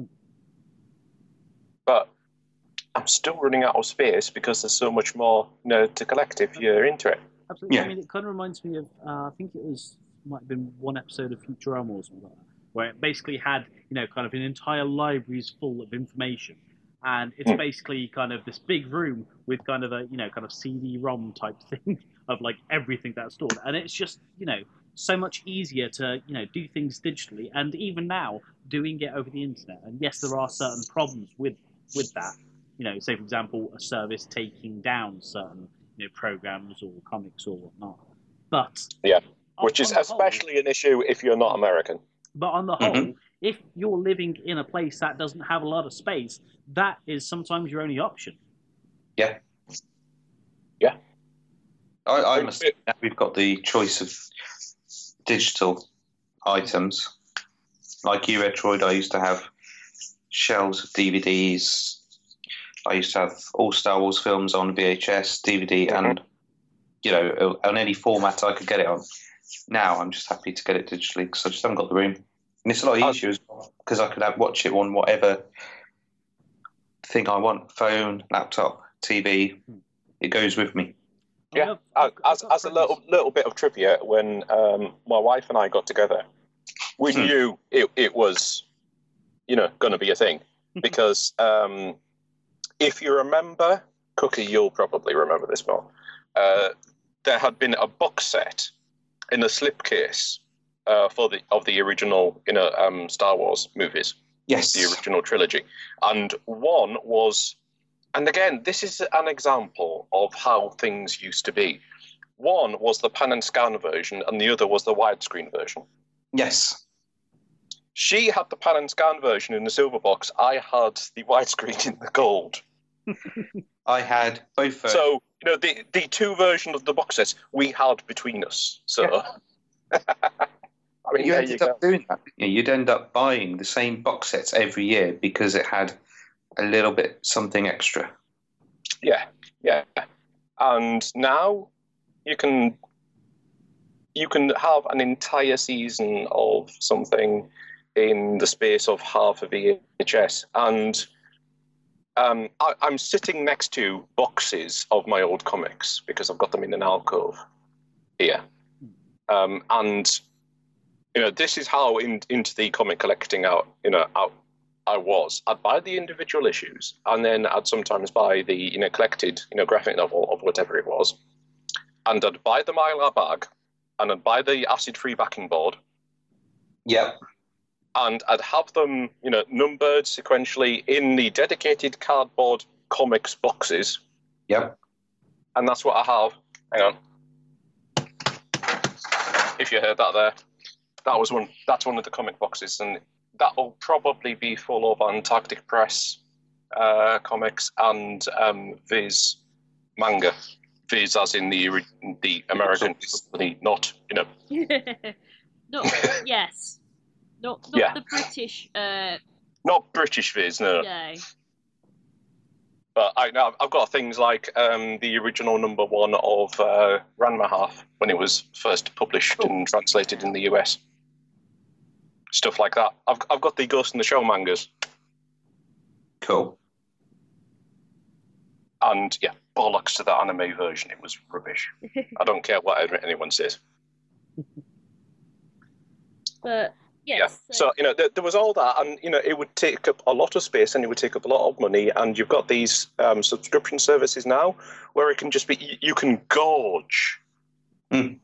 Speaker 5: But I'm still running out of space because there's so much more to collect if you're into it.
Speaker 3: Absolutely. Yeah. I mean, it kind of reminds me of, I think might have been one episode of Futurama or something like that, where it basically had, kind of an entire libraries full of information. And it's basically kind of this big room with kind of a, kind of CD-ROM type thing of like everything that's stored. And it's just, so much easier to, do things digitally. And even now, doing it over the internet. And yes, there are certain problems with that. Say, for example, a service taking down certain, programs or comics or whatnot. But
Speaker 5: which is especially an issue if you're not American.
Speaker 3: But on the whole, if you're living in a place that doesn't have a lot of space, that is sometimes your only option.
Speaker 4: Yeah.
Speaker 5: Yeah.
Speaker 4: I must say, now we've got the choice of digital items. Like you, Edroid, I used to have shelves of DVDs. I used to have all Star Wars films on VHS, DVD, and, on any format I could get it on. Now I'm just happy to get it digitally because I just haven't got the room. And it's a lot easier as well because I could watch it on whatever thing I want. Phone, laptop, TV. It goes with me.
Speaker 5: Yeah, as a little bit of trivia, when my wife and I got together, we knew it was, going to be a thing. Because if you remember, Cookie, you'll probably remember this more, there had been a box set in a slipcase of the original Star Wars movies.
Speaker 4: Yes.
Speaker 5: The original trilogy. And one was, and again, this is an example of how things used to be. One was the pan and scan version, and the other was the widescreen version.
Speaker 4: Yes.
Speaker 5: She had the pan and scan version in the silver box. I had the widescreen in the gold.
Speaker 4: I had both.
Speaker 5: So, the two versions of the box sets we had between us. So,
Speaker 4: yeah. I mean, you ended up doing that. You'd end up buying the same box sets every year because it had a little bit something extra.
Speaker 5: Yeah. And now you can have an entire season of something in the space of half a VHS. And I'm sitting next to boxes of my old comics because I've got them in an alcove here. And this is how into the comic collecting I was. I'd buy the individual issues, and then I'd sometimes buy the collected graphic novel of whatever it was, and I'd buy the Mylar bag, and I'd buy the acid-free backing board.
Speaker 4: Yep.
Speaker 5: And I'd have them numbered sequentially in the dedicated cardboard comics boxes.
Speaker 4: Yep.
Speaker 5: And that's what I have. Hang on. If you heard that there. That's one of the comic boxes, and that'll probably be full of Antarctic Press comics and Viz manga. Viz as in the American company, not
Speaker 2: Yes, not the British.
Speaker 5: Not British Viz, no.
Speaker 2: No.
Speaker 5: But I've got things like the original number 1 of Ranma Half when it was first published and translated in the US. Stuff like that. I've got the Ghost in the Shell mangas.
Speaker 4: Cool.
Speaker 5: And yeah, bollocks to the anime version. It was rubbish. I don't care what anyone says.
Speaker 2: But yes.
Speaker 5: Yeah. So there was all that, and it would take up a lot of space, and it would take up a lot of money. And you've got these subscription services now, where it can just be you can gorge. And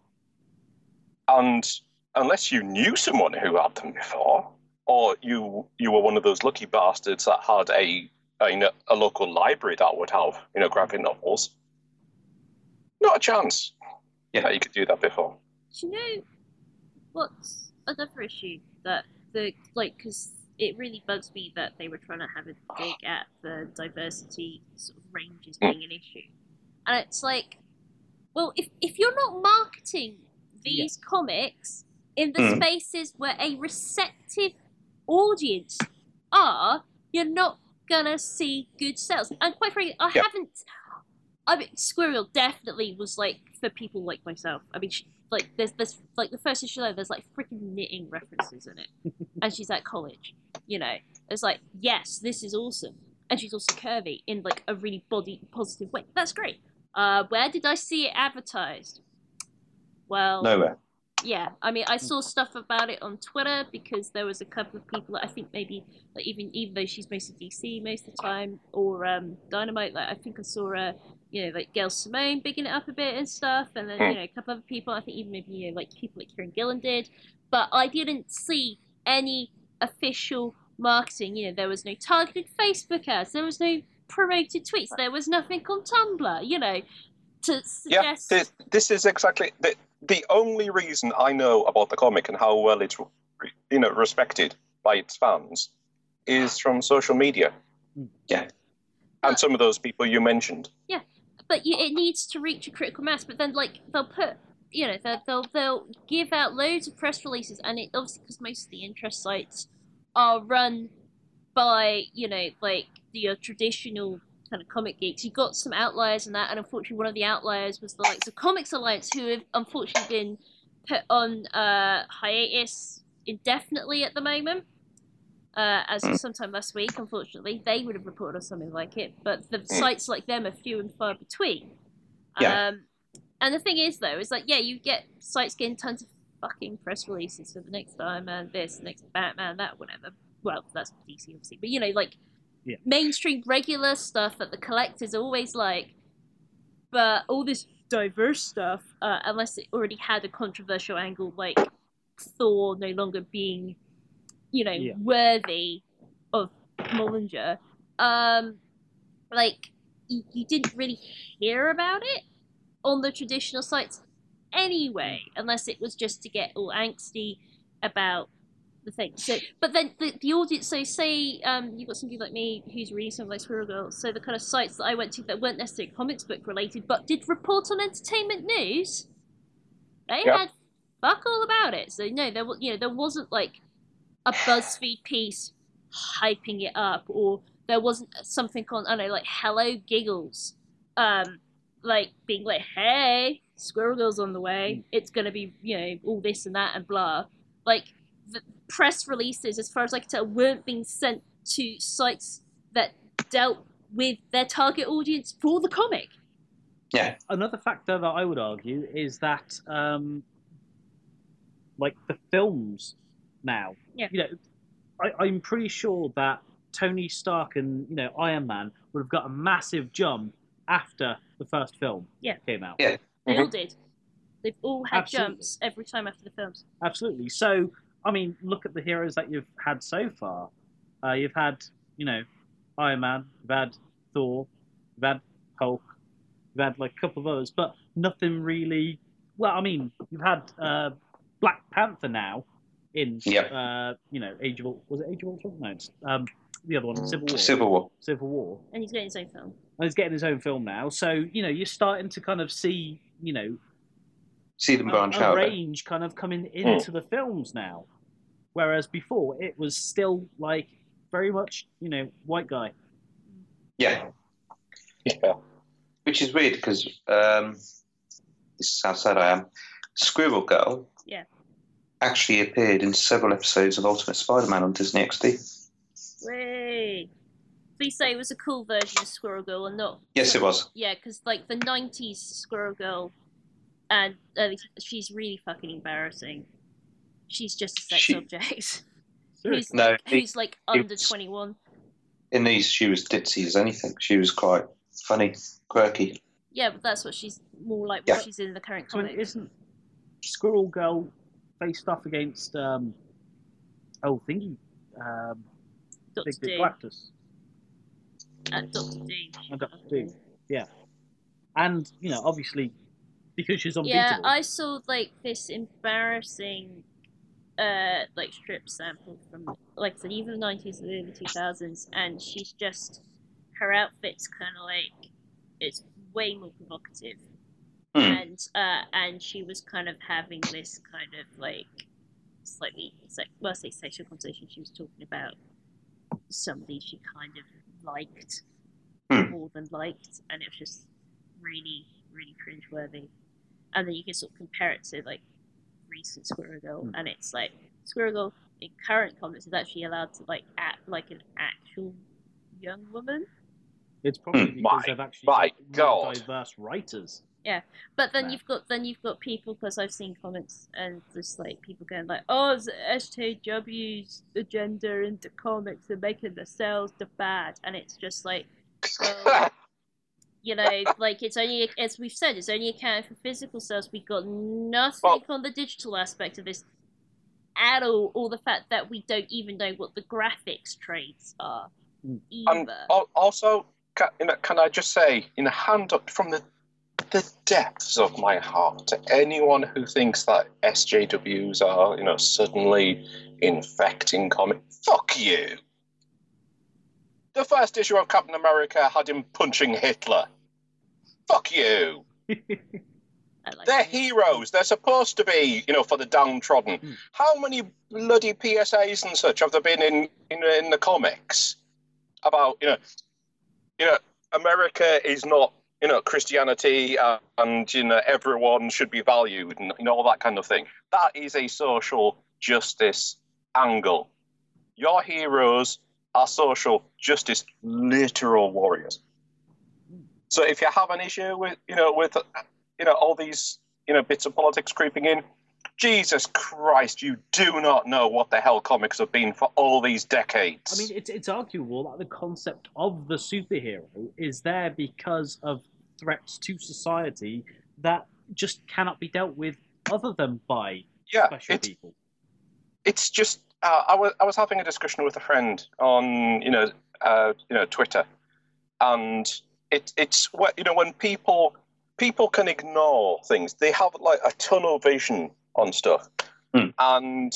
Speaker 5: unless you knew someone who had them before, or you were one of those lucky bastards that had a local library that would have graphic novels, not a chance. Yeah, you could do that before.
Speaker 2: Do you know what's another issue that because it really bugs me that they were trying to have a dig at the diversity sort of ranges being an issue, and it's like, well, if you're not marketing these comics in the spaces where a receptive audience are, you're not gonna see good sales. And quite frankly, I mean, Squirrel definitely was for people like myself. I mean, there's the first issue there's freaking knitting references in it, and she's at college. It's yes, this is awesome, and she's also curvy in a really body positive way. That's great. Where did I see it advertised? Well,
Speaker 4: nowhere.
Speaker 2: Yeah, I mean, I saw stuff about it on Twitter because there was a couple of people that I think maybe, even though she's mostly DC most of the time, or Dynamite, I think I saw Gail Simone bigging it up a bit and stuff, and then a couple other people. I think even maybe people like Kieran Gillen did, but I didn't see any official marketing. There was no targeted Facebook ads, there was no promoted tweets, there was nothing on Tumblr. To suggest.
Speaker 5: Yeah, this is exactly. the only reason I know about the comic and how well it's respected by its fans is from social media.
Speaker 4: Yeah.
Speaker 5: And some of those people you mentioned.
Speaker 2: Yeah, but it needs to reach a critical mass. But then, like, they'll put, they'll give out loads of press releases, and it obviously because most of the interest sites are run by, like the traditional kind of comic geeks. You got some outliers in that, and unfortunately, one of the outliers was the likes of Comics Alliance, who have unfortunately been put on hiatus indefinitely at the moment. As of sometime last week, unfortunately, they would have reported on something like it, but the sites like them are few and far between.
Speaker 4: Yeah.
Speaker 2: And the thing is, though, is like, you get sites getting tons of fucking press releases for the next Iron Man, this, next Batman, that, whatever. Well, that's DC, obviously, but mainstream regular stuff that the collectors always like, but all this diverse stuff, unless it already had a controversial angle, like Thor no longer being worthy of Mullinger, you didn't really hear about it on the traditional sites anyway, unless it was just to get all angsty about the thing. So, but then the audience, so say you've got somebody like me who's reading something like Squirrel Girl, so the kind of sites that I went to that weren't necessarily comics book related, but did report on entertainment news, they had fuck all about it. So no, there wasn't like a BuzzFeed piece hyping it up, or there wasn't something on, I don't know, like Hello Giggles, being like, hey, Squirrel Girl's on the way, it's gonna be, all this and that and blah. Like, the press releases, as far as I can tell, weren't being sent to sites that dealt with their target audience for the comic.
Speaker 4: Yeah.
Speaker 3: Another factor that I would argue is that, the films now.
Speaker 2: Yeah.
Speaker 3: I'm pretty sure that Tony Stark and Iron Man would have got a massive jump after the first film came out.
Speaker 4: Yeah.
Speaker 2: They all did. They've all had
Speaker 3: Absolutely.
Speaker 2: jumps every time after the films.
Speaker 3: Absolutely. So, I mean, look at the heroes that you've had so far. You've had, Iron Man, you've had Thor, you've had Hulk, you've had a couple of others, but nothing really. Well, I mean, you've had Black Panther now. In Age of Ultron. Was it Age of Ultron? No, it's the other one, Civil War.
Speaker 2: And he's getting his own film.
Speaker 3: And he's getting his own film now. So, you're starting to kind of see,
Speaker 4: see them branch out.
Speaker 3: Range kind of coming into the films now. Whereas before, it was still very much, white guy.
Speaker 4: Yeah. Yeah. Which is weird because this is how sad I am. Squirrel Girl.
Speaker 2: Yeah.
Speaker 4: Actually appeared in several episodes of Ultimate Spider-Man on Disney XD.
Speaker 2: Way. Please say it was a cool version of Squirrel Girl and not...
Speaker 4: Yes, it was.
Speaker 2: Yeah, because, the 90s Squirrel Girl, and she's really fucking embarrassing. She's just a sex object. who's under 21.
Speaker 4: In these, she was ditzy as anything. She was quite funny, quirky.
Speaker 2: Yeah, but that's what she's more like what she's in the current comic.
Speaker 3: So isn't Squirrel Girl faced off against Dr.
Speaker 2: Doom.
Speaker 3: Galactus.
Speaker 2: Dr. Doom.
Speaker 3: Dr. Doom. Yeah. And, obviously, because she's unbeatable.
Speaker 2: Yeah, I saw, this embarrassing, strip sample from, like I said, even the 90s and the early 2000s, and she's just, her outfit's kind of it's way more provocative. And she was kind of having this kind of slightly, I say sexual conversation. She was talking about somebody she kind of liked more than liked, and it was just really, really cringeworthy. And then you can sort of compare it to recent Squirrel Girl, and it's Squirrel Girl in current comics is actually allowed to act like an actual young woman.
Speaker 3: It's probably because they've actually got diverse writers.
Speaker 2: Yeah, but then you've got people, because I've seen comments and just people going oh, it's SJW's agenda into comics and making the sales the bad, and it's just well, it's only, as we've said, it's only accounting for physical sales. We got nothing on the digital aspect of this at all, or the fact that we don't even know what the graphics trades are either.
Speaker 5: Also, can I just say, in a hand up from the the depths of my heart to anyone who thinks that SJWs are, suddenly infecting comics. Fuck you. The first issue of Captain America had him punching Hitler. Fuck you. They're heroes. They're supposed to be, for the downtrodden. How many bloody PSAs and such have there been in the comics about, America is not, Christianity and, everyone should be valued and all that kind of thing. That is a social justice angle. Your heroes are social justice literal warriors. So if you have an issue with all these bits of politics creeping in, Jesus Christ, you do not know what the hell comics have been for all these decades.
Speaker 3: I mean, it's arguable that the concept of the superhero is there because of threats to society that just cannot be dealt with other than by special people. It's
Speaker 5: just I was having a discussion with a friend on Twitter, and it's when people can ignore things. They have like a tunnel vision on stuff. And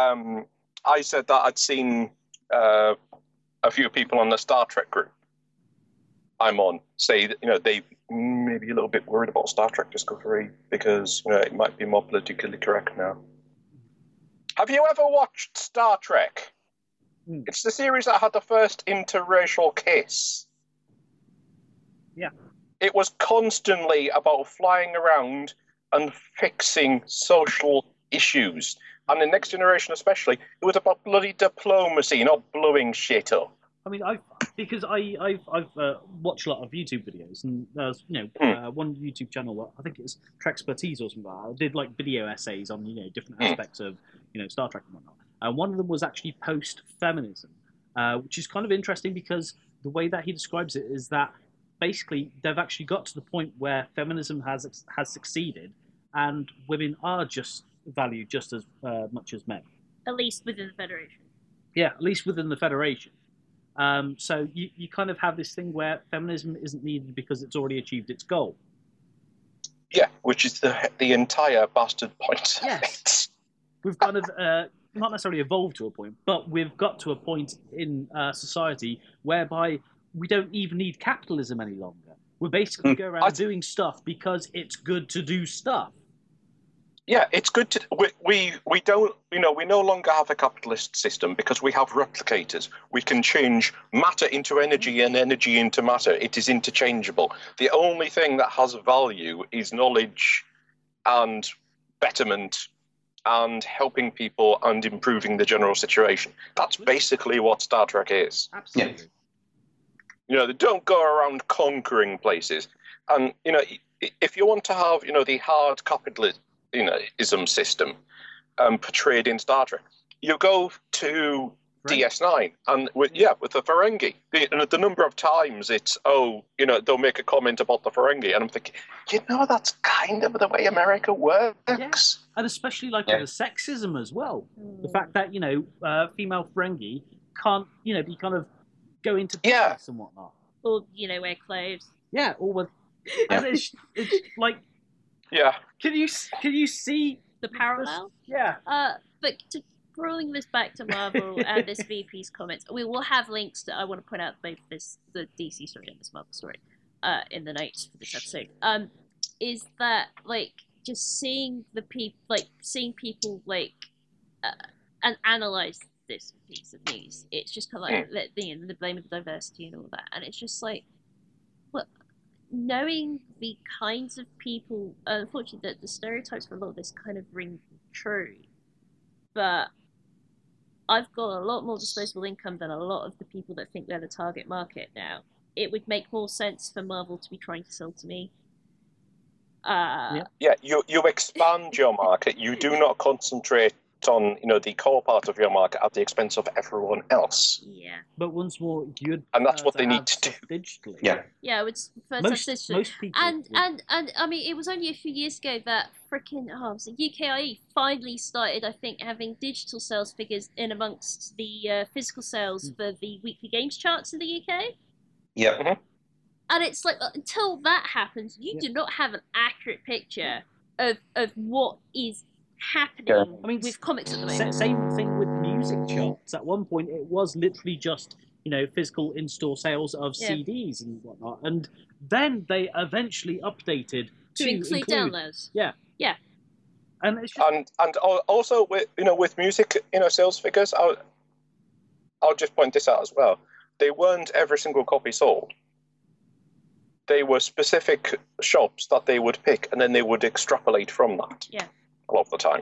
Speaker 5: I said that I'd seen a few people on the Star Trek group I'm on say that they may be a little bit worried about Star Trek Discovery because it might be more politically correct now. Have you ever watched Star Trek? It's the series that had the first interracial kiss.
Speaker 3: Yeah.
Speaker 5: It was constantly about flying around and fixing social issues. And the Next Generation especially, it was about bloody diplomacy, not blowing shit up.
Speaker 3: I mean, I've watched a lot of YouTube videos, and there's one YouTube channel, I think it's Trexpertise or something like that, did like video essays on different aspects of Star Trek and whatnot. And one of them was actually post-feminism, which is kind of interesting because the way that he describes it is that basically they've actually got to the point where feminism has succeeded, and women are just valued just as much as men.
Speaker 2: At least within the Federation.
Speaker 3: Yeah, at least within the Federation. So you kind of have this thing where feminism isn't needed because it's already achieved its goal.
Speaker 5: Yeah, which is the entire bastard point.
Speaker 3: Yes. We've kind of not necessarily evolved to a point, but we've got to a point in society whereby we don't even need capitalism any longer. We're basically go around doing stuff because it's good to do stuff.
Speaker 5: Yeah, it's good to we don't we no longer have a capitalist system because we have replicators. We can change matter into energy and energy into matter. It is interchangeable. The only thing that has value is knowledge and betterment and helping people and improving the general situation. That's basically what Star Trek is.
Speaker 3: Absolutely.
Speaker 5: They don't go around conquering places. And if you want to have the hard capitalism system portrayed in Star Trek, you go to DS9 and with the Ferengi. The number of times it's they'll make a comment about the Ferengi, and I'm thinking, that's kind of the way America works.
Speaker 3: Yeah. And especially with the sexism as well. The fact that female Ferengi can't be kind of go into business and whatnot,
Speaker 2: or wear clothes.
Speaker 3: Yeah, or with it's like Can you see
Speaker 2: the parallel?
Speaker 3: Yeah.
Speaker 2: But to rolling this back to Marvel and this VP's comments, we will have links that I want to point out both the DC story and this Marvel story in the notes for this episode. Is that just seeing people and analyze this piece of news? It's just kind of the blame of the diversity and all that, and it's just knowing the kinds of people, unfortunately, the stereotypes for a lot of this kind of ring true, but I've got a lot more disposable income than a lot of the people that think they're the target market now. It would make more sense for Marvel to be trying to sell to me.
Speaker 5: You expand your market. You do not concentrate on the core part of your market at the expense of everyone else.
Speaker 2: Yeah.
Speaker 3: But once more,
Speaker 5: and that's what they need to do
Speaker 3: digitally.
Speaker 2: Yeah, it's
Speaker 3: most people.
Speaker 2: And I mean, it was only a few years ago that so UKIE finally started, I think, having digital sales figures in amongst the physical sales for the weekly games charts in the UK.
Speaker 4: Yeah.
Speaker 2: And it's like, until that happens, you do not have an accurate picture of what is happening with comics at the moment.
Speaker 3: Same thing with music charts. At one point, it was literally just, physical in-store sales of CDs and whatnot. And then they eventually updated
Speaker 2: to include downloads.
Speaker 3: Yeah.
Speaker 2: Yeah.
Speaker 3: And it's just...
Speaker 5: and also with music, sales figures, I'll just point this out as well. They weren't every single copy sold. They were specific shops that they would pick, and then they would extrapolate from that.
Speaker 2: Yeah.
Speaker 5: A lot of the time.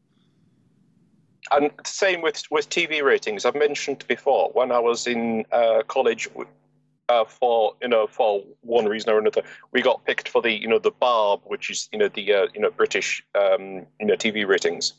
Speaker 5: And the same with TV ratings. I've mentioned before, when I was in college, for one reason or another, we got picked for the the BARB, which is the British TV ratings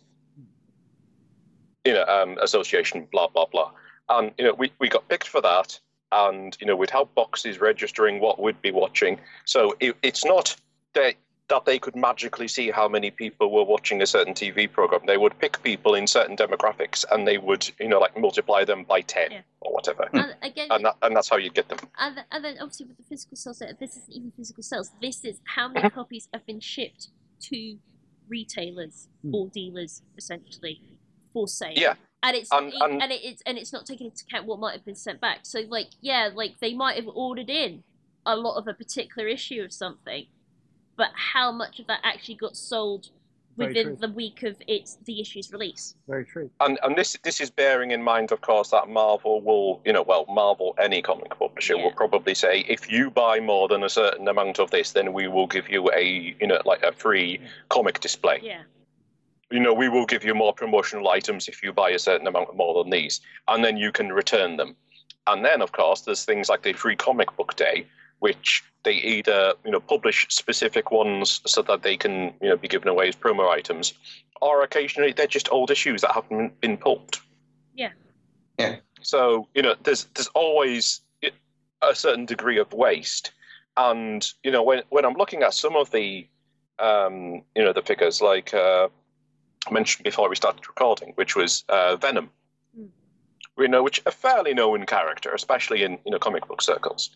Speaker 5: association, blah blah blah, and we got picked for that, and we'd have boxes registering what we'd be watching. So it's not that they could magically see how many people were watching a certain TV program. They would pick people in certain demographics, and they would, multiply them by 10 or whatever.
Speaker 2: And again,
Speaker 5: and that's how you get them.
Speaker 2: And then obviously with the physical sales, this isn't even physical sales. This is how many copies have been shipped to retailers or dealers, essentially, for sale.
Speaker 5: Yeah.
Speaker 2: And it's not taking into account what might have been sent back. So they might have ordered in a lot of a particular issue of something, but how much of that actually got sold within the week of the issue's release?
Speaker 3: Very true.
Speaker 5: And this is bearing in mind, of course, that Marvel will, Marvel, any comic publisher will probably say, if you buy more than a certain amount of this, then we will give you a free comic display.
Speaker 2: Yeah.
Speaker 5: We will give you more promotional items if you buy a certain amount more than these, and then you can return them. And then, of course, there's things like the free comic book day, which they either publish specific ones so that they can be given away as promo items, or occasionally they're just old issues that haven't been pulped.
Speaker 2: Yeah.
Speaker 4: Yeah.
Speaker 5: So there's always a certain degree of waste, and when I'm looking at some of the the figures, like I mentioned before we started recording, which was Venom. Which a fairly known character, especially in comic book circles.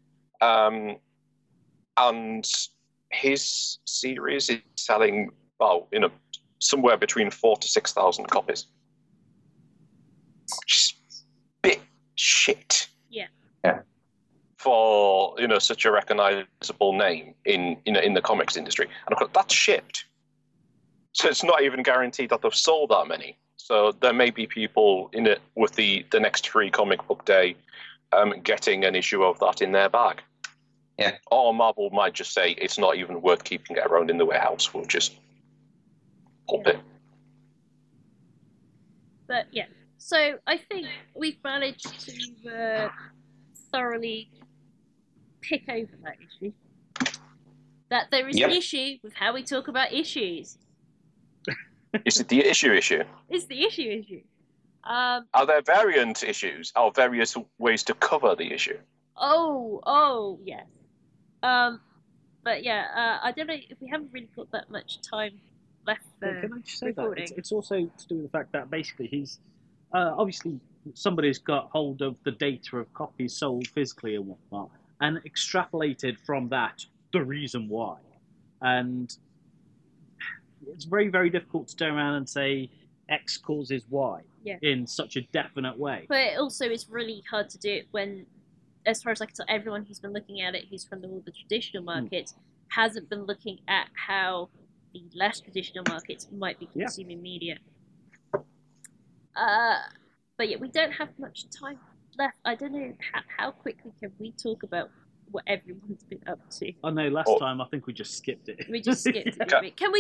Speaker 5: And his series is selling somewhere between 4,000 to 6,000 copies, which is a bit shit.
Speaker 2: Yeah.
Speaker 4: Yeah.
Speaker 5: For such a recognizable name in the comics industry, and of course that's shipped, so it's not even guaranteed that they've sold that many. So there may be people in it with the next free comic book day getting an issue of that in their bag.
Speaker 4: Yeah.
Speaker 5: Or Marvel might just say it's not even worth keeping it around in the warehouse. We'll just pulp it.
Speaker 2: But yeah, so I think we've managed to thoroughly pick over that issue. That there is an issue with how we talk about issues.
Speaker 5: Is it the issue?
Speaker 2: It's the issue.
Speaker 5: Are there variant issues? Are various ways to cover the issue?
Speaker 2: Oh, yes. But yeah, I don't know if we haven't really got that much time left for
Speaker 3: Can I just say
Speaker 2: recording.
Speaker 3: that? It's also to do with the fact that basically he's obviously somebody's got hold of the data of copies sold physically and whatnot, and extrapolated from that the reason why. And it's very, very difficult to turn around and say X causes Y in such a definite way.
Speaker 2: But it also is really hard to do it when, as far as I can tell, everyone who's been looking at it, who's from all the traditional markets, hasn't been looking at how the less traditional markets might be consuming media. But yeah, we don't have much time left. I don't know how quickly can we talk about what everyone's been up to.
Speaker 3: I know last time I think we just skipped it.
Speaker 2: We just skipped it.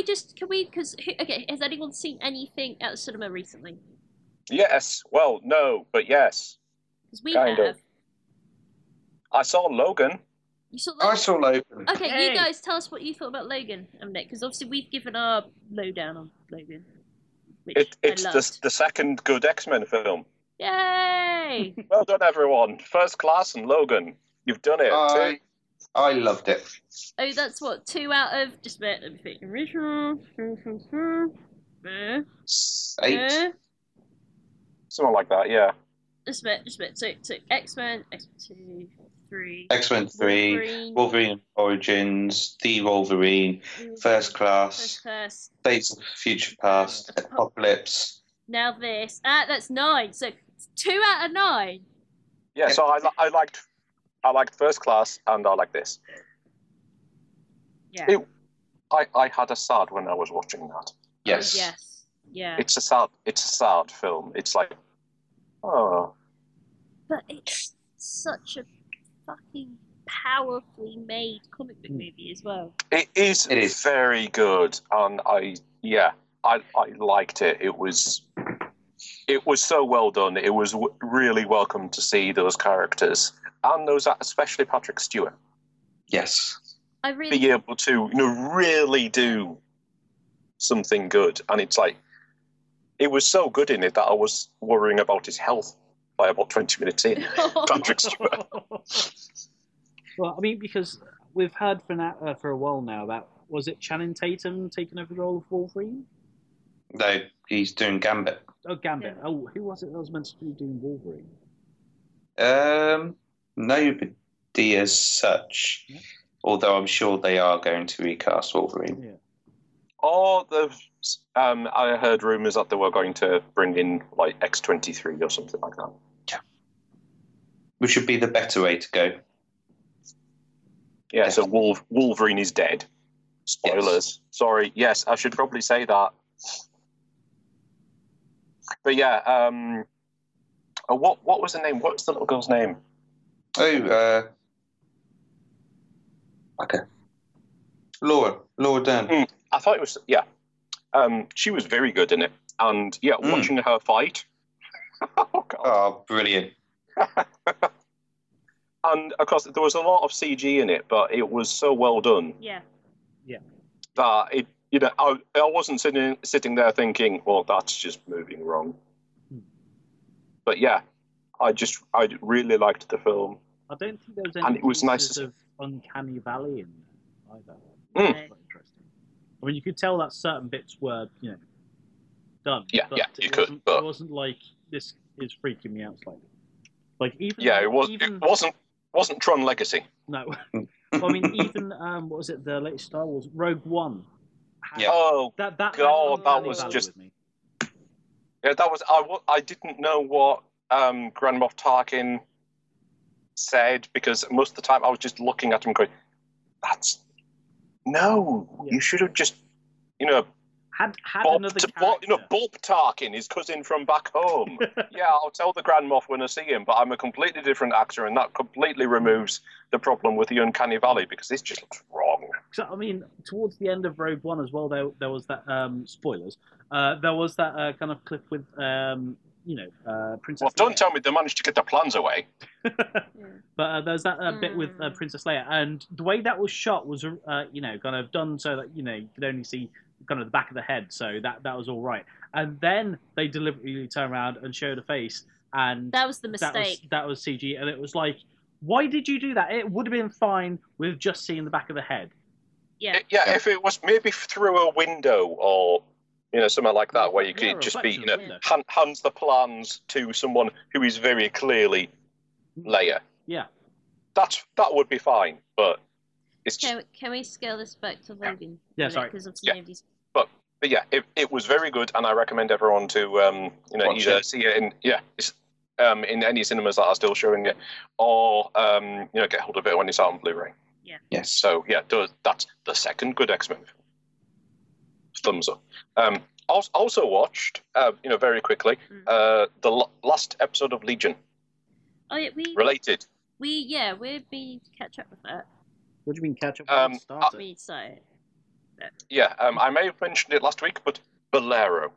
Speaker 2: Has anyone seen anything at the cinema recently?
Speaker 5: Yes. Well, no, but yes.
Speaker 2: Because we have.
Speaker 5: I saw Logan.
Speaker 2: You saw Logan?
Speaker 4: I saw Logan.
Speaker 2: Okay, you guys tell us what you thought about Logan, because obviously we've given our lowdown on Logan.
Speaker 5: It's the second good X-Men film.
Speaker 2: Yay!
Speaker 5: Well done, everyone. First Class and Logan. You've done it.
Speaker 4: I loved it.
Speaker 2: Oh, that's what, 2 out of... Just a bit, let me think. Original...
Speaker 4: 8?
Speaker 5: Something like that, yeah.
Speaker 2: Just a bit. So X-Men, X-Men 2, 3.
Speaker 4: X-Men 3, Wolverine Origins, The Wolverine, First Class, Days of Future Past, Apocalypse.
Speaker 2: Now this. That's 9. So it's 2 out of 9.
Speaker 5: Yeah, so I liked First Class, and I like this.
Speaker 2: Yeah.
Speaker 5: I had a sad when I was watching that.
Speaker 4: Yes.
Speaker 2: Oh, yes. Yeah.
Speaker 5: It's a sad film. It's like, oh.
Speaker 2: But it's such a fucking powerfully made comic book movie as well.
Speaker 5: It is very good, and I liked it. It was so well done. It was really welcome to see those characters, and those, especially Patrick Stewart.
Speaker 4: Yes.
Speaker 2: I really
Speaker 5: be able to, really do something good, and it's like, it was so good in it that I was worrying about his health by about 20 minutes in. Patrick Stewart.
Speaker 3: Well, I mean, because we've heard for a while now that, was it Channing Tatum taking over the role of Wolverine?
Speaker 4: No, he's doing Gambit.
Speaker 3: Oh, Gambit. Yeah. Oh, who was it that was meant to be doing Wolverine?
Speaker 4: Nobody as such. Yeah. Although I'm sure they are going to recast Wolverine.
Speaker 3: Yeah.
Speaker 5: Or I heard rumours that they were going to bring in like X-23 or something like that.
Speaker 4: Yeah. Which would be the better way to go.
Speaker 5: Yeah, so Wolverine is dead. Spoilers. Yes. Sorry. Yes, I should probably say that. But yeah, what was the name? What's the little girl's name?
Speaker 4: Oh, okay. Laura Dern.
Speaker 5: I thought it was, yeah. She was very good in it. And yeah, watching her fight. Oh, God.
Speaker 4: Oh, brilliant.
Speaker 5: And of course, there was a lot of CG in it, but it was so well done.
Speaker 2: Yeah.
Speaker 3: Yeah.
Speaker 5: That it, I wasn't sitting there thinking, well, that's just moving wrong. But yeah, I really liked the film.
Speaker 3: I don't think there was any
Speaker 5: and it was nice
Speaker 3: of Uncanny Valley in there either.
Speaker 5: Mm.
Speaker 3: Quite interesting. I mean, you could tell that certain bits were, done.
Speaker 5: Yeah,
Speaker 3: but
Speaker 5: you could. But
Speaker 3: it wasn't like, this is freaking me out slightly. Like even
Speaker 5: it wasn't Tron Legacy.
Speaker 3: No. I mean, even what was it? The latest Star Wars, Rogue One.
Speaker 5: Yeah. Oh
Speaker 3: that
Speaker 5: God, that was just. Yeah, that was. I didn't know what Grand Moff Tarkin said, because most of the time I was just looking at him going, you should have just,
Speaker 3: had another character.
Speaker 5: Bulb Tarkin, his cousin from back home. Yeah, I'll tell the Grand Moff when I see him, but I'm a completely different actor, and that completely removes the problem with the Uncanny Valley, because this just looks wrong.
Speaker 3: So, I mean, towards the end of Rogue One as well, there was that, spoilers, there was that kind of clip with, Princess Leia.
Speaker 5: Don't tell me they managed to get the plans away.
Speaker 3: But there's that bit with Princess Leia, and the way that was shot was, kind of done so that, you could only see kind of the back of the head, so that was all right. And then they deliberately turned around and showed a face, and
Speaker 2: that was the mistake.
Speaker 3: That was CG, and it was like, why did you do that? It would have been fine with just seeing the back of the head.
Speaker 2: Yeah.
Speaker 5: If it was maybe through a window or something like that, where you could just be, hands the plans to someone who is very clearly Leia.
Speaker 3: Yeah.
Speaker 5: That would be fine, but it's just...
Speaker 2: Can we scale this back to Logan?
Speaker 3: Yeah, sorry.
Speaker 2: Nobody's...
Speaker 5: But yeah, it was very good, and I recommend everyone to either see it in any cinemas that are still showing it, or get hold of it when it's out on Blu-ray.
Speaker 2: Yeah.
Speaker 4: Yes.
Speaker 5: So yeah, that's the second good X-Men film. Thumbs up. Also watched, very quickly, the last episode of Legion.
Speaker 2: Oh yeah,
Speaker 5: related.
Speaker 2: We're being to catch up with that.
Speaker 3: What do you mean catch up?
Speaker 2: We saw it.
Speaker 5: Yeah, I may have mentioned it last week, but Bolero.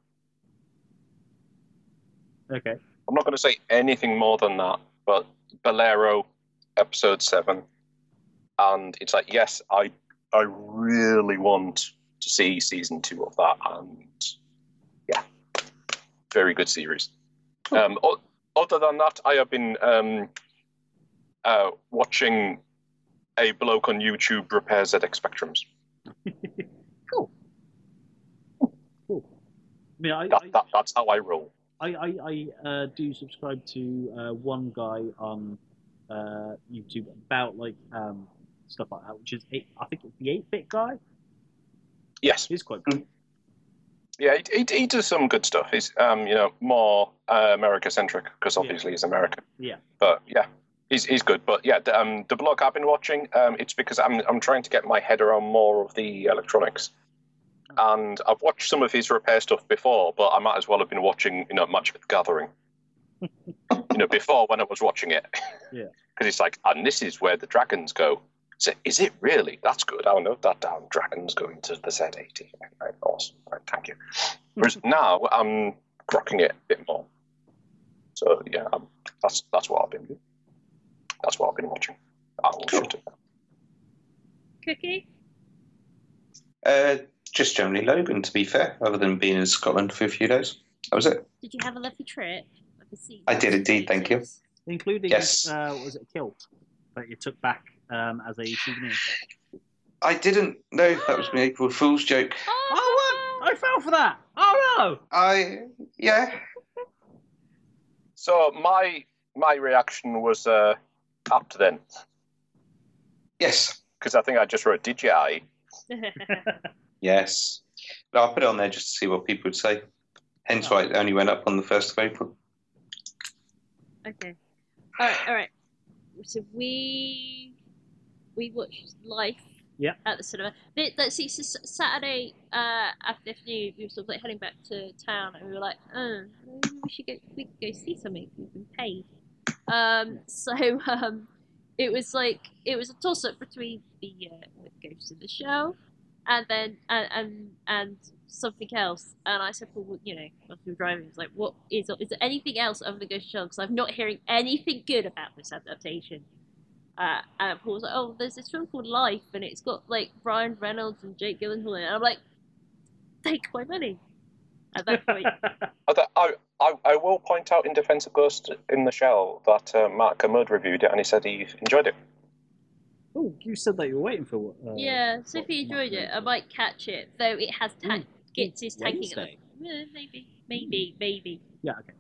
Speaker 3: Okay.
Speaker 5: I'm not going to say anything more than that, but Bolero, episode 7, and it's like, yes, I really want to see season 2 of that, and yeah, very good series.
Speaker 3: Cool.
Speaker 5: Other than that, I have been watching a bloke on YouTube repair ZX Spectrums.
Speaker 3: Cool. I mean,
Speaker 5: that's how I roll.
Speaker 3: I do subscribe to one guy on YouTube about like stuff like that, which is I think it's the 8-bit guy.
Speaker 5: Yes,
Speaker 3: He's quite good.
Speaker 5: yeah, he does some good stuff. He's more America centric because obviously he's American.
Speaker 3: Yeah,
Speaker 5: but yeah, he's good. But yeah, the blog I've been watching, it's because I'm trying to get my head around more of the electronics. And I've watched some of his repair stuff before, but I might as well have been watching, Magic the Gathering. Before when I was watching it.
Speaker 3: Yeah.
Speaker 5: Because it's like, and this is where the dragons go. So, is it really? That's good. I'll note that down. Dragons going to the Z80. Right, awesome. Right, thank you. Whereas now I'm grokking it a bit more. So yeah, that's what I've been doing. That's what I've been watching. I will shut it
Speaker 2: Cookie?
Speaker 4: Just generally Logan, to be fair, other than being in Scotland for a few days. That was it.
Speaker 2: Did you have a lovely trip?
Speaker 4: I did indeed, thank you.
Speaker 3: Including,
Speaker 4: yes.
Speaker 3: Was it a kilt that you took back as a souvenir?
Speaker 4: I didn't know that was an April Fool's joke.
Speaker 3: Oh, what? I fell for that. Oh, no.
Speaker 4: Yeah.
Speaker 5: So my reaction was up to then.
Speaker 4: Yes.
Speaker 5: Because I think I just wrote DJI.
Speaker 4: Yes. No, I put it on there just to see what people would say. Hence why it only went up on the 1st of April.
Speaker 2: Okay. All right. So we watched Life. Yeah. At the cinema. That's Saturday afternoon. We were sort of like heading back to town, and we were like, maybe we could go see something. We've been paid. It was a toss up between the Ghost in the Shell, and then and something else. And I said, well, as we were driving, it's like, what is there anything else other than Ghost in the Shell? Because I'm not hearing anything good about this adaptation. And Paul was like, oh, there's this film called Life, and it's got like Ryan Reynolds and Jake Gyllenhaal in it. And I'm like, take my money. At that point.
Speaker 5: I will point out in defence of Ghost in the Shell that Mark Kermode reviewed it and he said he enjoyed it.
Speaker 3: Oh, you said that you were waiting for what?
Speaker 2: Yeah, so if you enjoyed it, I might catch it, though it has gets his tanking. Maybe.
Speaker 3: Yeah, okay.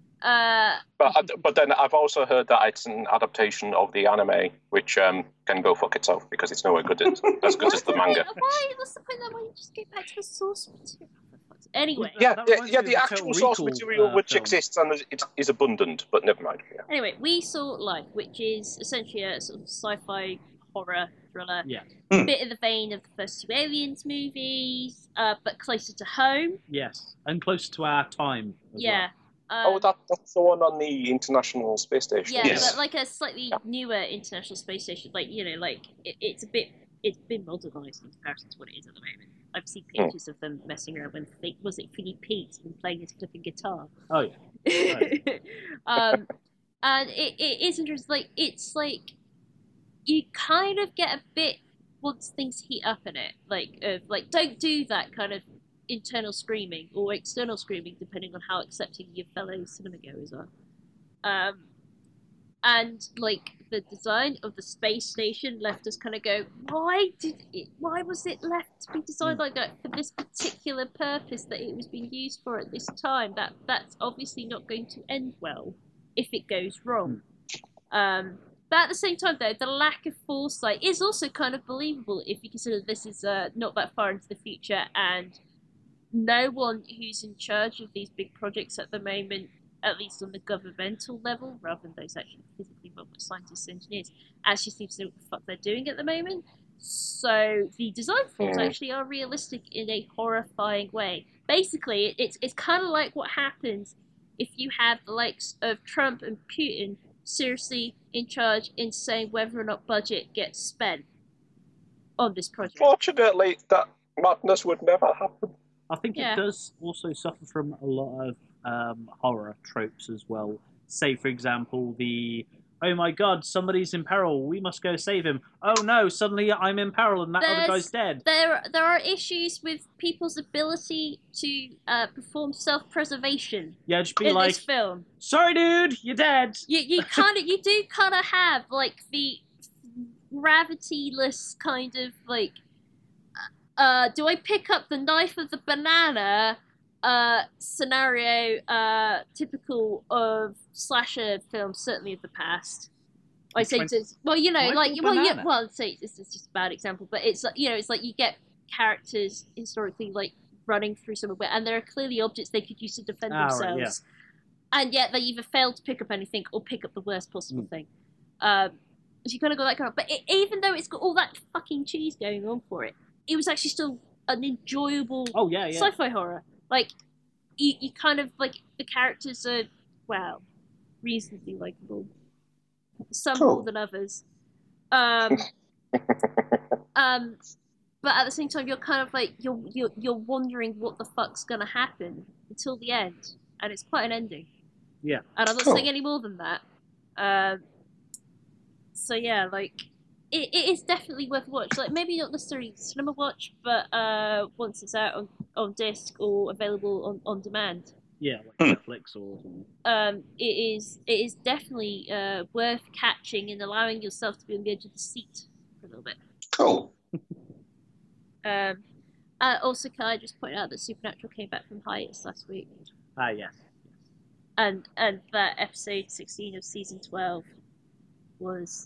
Speaker 5: But then I've also heard that it's an adaptation of the anime, which can go fuck itself because it's nowhere good as good as the manga.
Speaker 2: What's the point? Why don't you just get back to the source material? Anyway.
Speaker 5: Yeah, the actual source material which exists and it is abundant, but never mind. Yeah.
Speaker 2: Anyway, we saw Life, which is essentially a sort of sci-fi horror thriller.
Speaker 3: Yeah.
Speaker 2: A bit in the vein of the first two Aliens movies, but closer to home.
Speaker 3: Yes, and closer to our time.
Speaker 2: Yeah.
Speaker 3: Well.
Speaker 5: That's the one on the International Space Station.
Speaker 2: Yeah,
Speaker 4: yes.
Speaker 2: But like a slightly newer International Space Station. Like, it's been modernised in comparison to what it is at the moment. I've seen pictures of them messing around when was it Philly Pete's been playing his flipping guitar.
Speaker 3: Oh yeah. Right.
Speaker 2: And it is interesting. Like, it's like you kind of get a bit once things heat up in it. Like don't do that kind of internal screaming or external screaming, depending on how accepting your fellow cinema goers are. And like the design of the space station left us kind of go, why was it left to be designed like that for this particular purpose that it was being used for at this time? That's obviously not going to end well if it goes wrong. But at the same time, though, the lack of foresight is also kind of believable if you consider this is not that far into the future, and no one who's in charge of these big projects at the moment, at least on the governmental level, rather than those actually physically involved with scientists and engineers, actually seems to know what the fuck they're doing at the moment. So the design flaws actually are realistic in a horrifying way. Basically, it's kind of like what happens if you have the likes of Trump and Putin seriously in charge in saying whether or not budget gets spent on this project.
Speaker 5: Fortunately, that madness would never happen.
Speaker 3: I think it does also suffer from a lot of horror tropes as well. Say, for example, oh my god, somebody's in peril, we must go save him. Oh no, suddenly I'm in peril and that other guy's dead.
Speaker 2: There are issues with people's ability to perform self-preservation.
Speaker 3: Yeah, just be
Speaker 2: in
Speaker 3: like,
Speaker 2: this film.
Speaker 3: Sorry dude, you're dead.
Speaker 2: You do kind of have like the gravityless kind of like do I pick up the knife of the banana scenario typical of slasher films, certainly of the past. I say to, well, you know,
Speaker 3: Michael
Speaker 2: like, well, yeah,
Speaker 3: Banana.
Speaker 2: well, say it's just a bad example, but it's like, you know, it's like you get characters historically like running through somewhere, and there are clearly objects they could use to defend
Speaker 3: Right,
Speaker 2: themselves, and yet they either fail to pick up anything or pick up the worst possible thing. So you kind of go that kind of, but even though it's got all that fucking cheese going on for it, it was actually still an enjoyable sci-fi horror. Like, you kind of, like, the characters are, well, reasonably likable. Some more than others. But at the same time, you're kind of like, you're wondering what the fuck's gonna happen until the end. And it's quite an ending.
Speaker 3: Yeah.
Speaker 2: And I'm not saying any more than that. So yeah, like, it is definitely worth a watch. Like, maybe not necessarily cinema watch, but once it's out on disc or available on demand.
Speaker 3: Yeah, like Netflix or something.
Speaker 2: It is definitely worth catching and allowing yourself to be on the edge of the seat for a little bit.
Speaker 4: Cool.
Speaker 2: Also, can I just point out that Supernatural came back from hiatus last week?
Speaker 3: Yes.
Speaker 2: And that episode 16 of season 12 was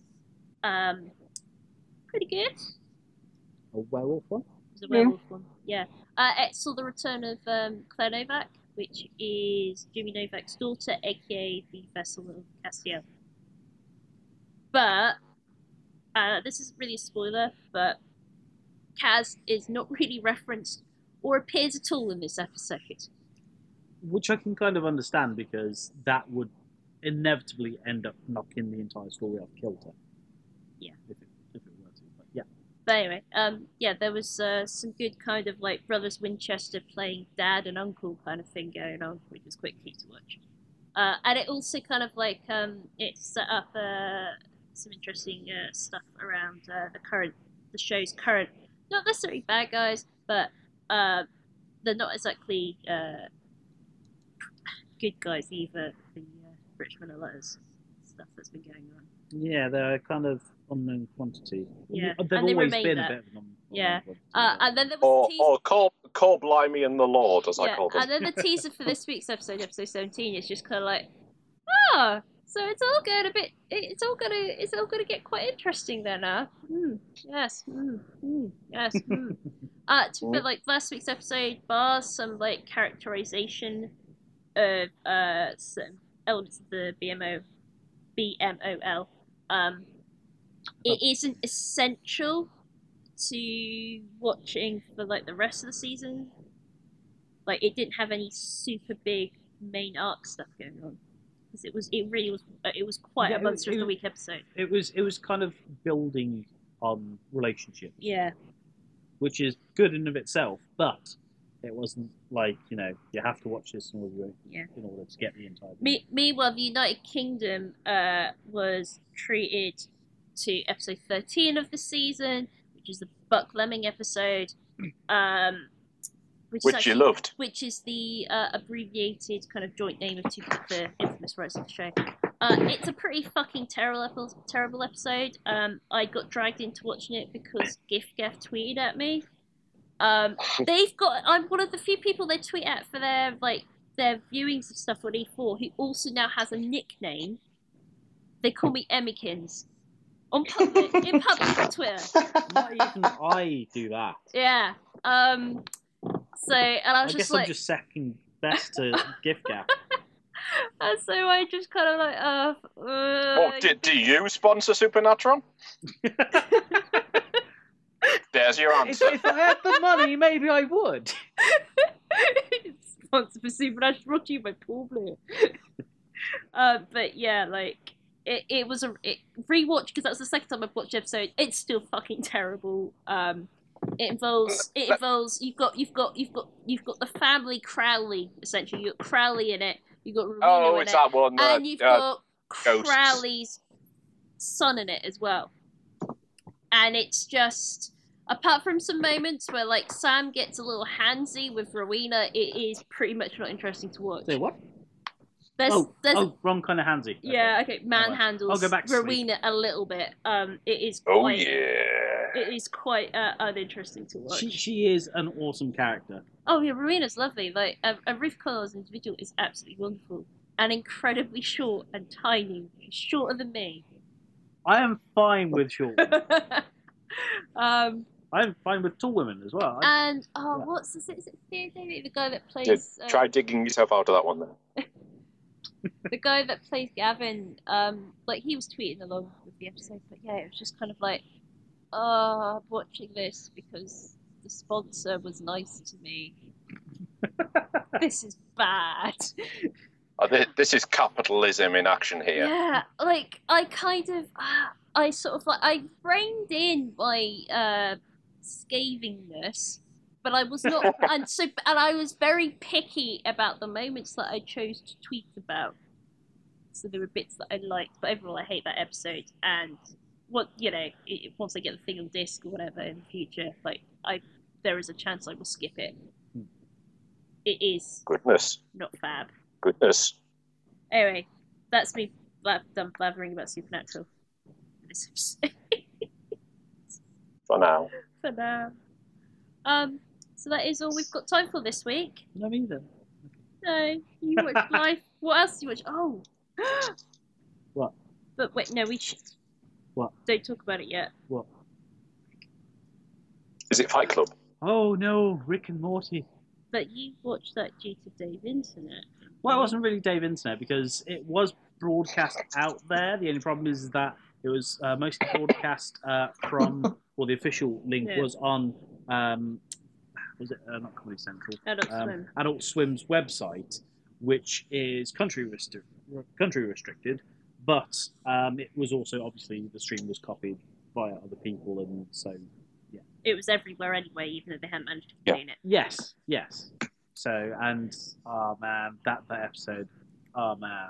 Speaker 2: pretty good.
Speaker 3: A werewolf one?
Speaker 2: It was a werewolf one, yeah. It saw the return of Claire Novak, which is Jimmy Novak's daughter, aka the vessel of Castiel. But, this is really a spoiler, but Kaz is not really referenced or appears at all in this episode.
Speaker 3: Which I can kind of understand, because that would inevitably end up knocking the entire story off kilter.
Speaker 2: Yeah.
Speaker 3: If it were to, but yeah.
Speaker 2: But anyway, there was some good kind of like Brothers Winchester playing dad and uncle kind of thing going on, which was quite cute to watch. And it also kind of like it set up some interesting stuff around the show's current, not necessarily bad guys, but they're not exactly good guys either. The Richmond Alerts stuff that's been going on.
Speaker 3: Yeah, they're kind of unknown quantity.
Speaker 2: Yeah,
Speaker 3: They've
Speaker 2: and they
Speaker 3: always
Speaker 2: remain
Speaker 3: been
Speaker 2: that.
Speaker 3: a bit of an unknown
Speaker 2: Yeah.
Speaker 3: quantity.
Speaker 2: And then there was
Speaker 5: Call Blimey and the Lord, as I call them.
Speaker 2: And then the teaser for this week's episode 17, is just kind of like, so it's all going it's all gonna get quite interesting then, yes, yes. To be like last week's episode, bars some like characterization of certain elements of the BMOL. It isn't essential to watching for like the rest of the season. Like, it didn't have any super big main arc stuff going on, because it was quite a monster of the week episode.
Speaker 3: It was kind of building on relationships.
Speaker 2: Yeah.
Speaker 3: Which is good in of itself, but it wasn't like, you have to watch this in order to get the entire thing.
Speaker 2: Meanwhile, the United Kingdom was treated to episode 13 of the season, which is the Buck Lemming episode,
Speaker 5: which you loved.
Speaker 2: Which is the abbreviated kind of joint name of two of the infamous writers of the show. It's a pretty fucking terrible episode. I got dragged into watching it because GIFGAF tweeted at me. I'm one of the few people they tweet at for their viewings of stuff on E4 who also now has a nickname. They call me Emmykins. In public on Twitter.
Speaker 3: Not even I do that.
Speaker 2: Yeah. So, and I guess
Speaker 3: I'm just second best to GIFGAF.
Speaker 2: And so I just kind of like,
Speaker 5: do you sponsor Supernatural? There's your answer.
Speaker 3: If I had the money, maybe I would.
Speaker 2: Sponsor for Supernatural, brought to you by Paul Blair. But yeah, like, it was a rewatch, because that was the second time I've watched the episode. It's still fucking terrible. It involves you've got the family Crowley, essentially. You've got Crowley in it. You've got Rowena in it,
Speaker 5: that one.
Speaker 2: and you've got
Speaker 5: Ghosts.
Speaker 2: Crowley's son in it as well. And it's just, apart from some moments where like Sam gets a little handsy with Rowena, it is pretty much not interesting to watch.
Speaker 3: Say what?
Speaker 2: There's
Speaker 3: wrong kind of handsy.
Speaker 2: Yeah, okay. Manhandles
Speaker 3: I'll go back to
Speaker 2: Rowena a little bit. It is quite. It is quite uninteresting to watch.
Speaker 3: She is an awesome character.
Speaker 2: Oh yeah, Rowena's lovely. Like, Ruth Connell as an individual is absolutely wonderful, and incredibly short and tiny. She's shorter than me.
Speaker 3: I am fine with short women.
Speaker 2: um,
Speaker 3: I'm fine with tall women as well.
Speaker 2: and what's this? Is it Theodore, the guy that plays?
Speaker 5: Yeah, try digging yourself out of that one then.
Speaker 2: The guy that plays Gavin, like he was tweeting along with the episode, but yeah, it was just kind of like, I'm watching this because the sponsor was nice to me. This is bad.
Speaker 5: This is capitalism in action here.
Speaker 2: Yeah, like I reined in my scavingness, but I was not, and I was very picky about the moments that I chose to tweet about. So there were bits that I liked, but overall I hate that episode. And once I get the thing on disc or whatever in the future, there is a chance I will skip it. It is
Speaker 5: Goodness.
Speaker 2: not fab.
Speaker 5: Goodness.
Speaker 2: Anyway, that's me done blathering about Supernatural.
Speaker 5: For now.
Speaker 2: For now. So that is all we've got time for this week.
Speaker 3: No, me either.
Speaker 2: No, you watched Life. What else did you watch? Oh.
Speaker 3: What?
Speaker 2: But wait, no, we should.
Speaker 3: What?
Speaker 2: Don't talk about it yet.
Speaker 3: What?
Speaker 5: Is it Fight Club?
Speaker 3: Oh no, Rick and Morty.
Speaker 2: But you watched that due to Dave Internet.
Speaker 3: Well, it wasn't really Dave Internet because it was broadcast out there. The only problem is that it was mostly broadcast from, well, the official link was on, was it not Comedy Central?
Speaker 2: Adult Swim.
Speaker 3: Adult Swim's website, which is country restricted, but it was also, obviously, the stream was copied by other people, and so, yeah.
Speaker 2: It was everywhere anyway, even though they hadn't managed to contain it.
Speaker 3: Yes. So, and, oh man, that episode, oh man.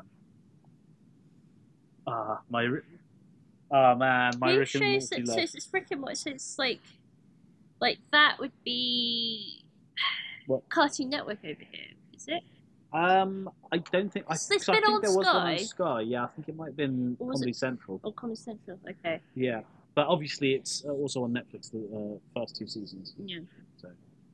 Speaker 3: My Rick and Morty
Speaker 2: So
Speaker 3: love.
Speaker 2: it's Rick and Morty, so it's like that would be
Speaker 3: What?
Speaker 2: Cartoon Network over here, is it?
Speaker 3: I don't think.
Speaker 2: It's
Speaker 3: I
Speaker 2: been
Speaker 3: think
Speaker 2: on
Speaker 3: there was one on
Speaker 2: Sky.
Speaker 3: Sky. Yeah, I think it might have been
Speaker 2: Or was
Speaker 3: Comedy
Speaker 2: it-
Speaker 3: Central.
Speaker 2: Oh, Comedy Central, okay.
Speaker 3: Yeah, but obviously it's also on Netflix. The first 2 seasons.
Speaker 2: Yeah.
Speaker 3: So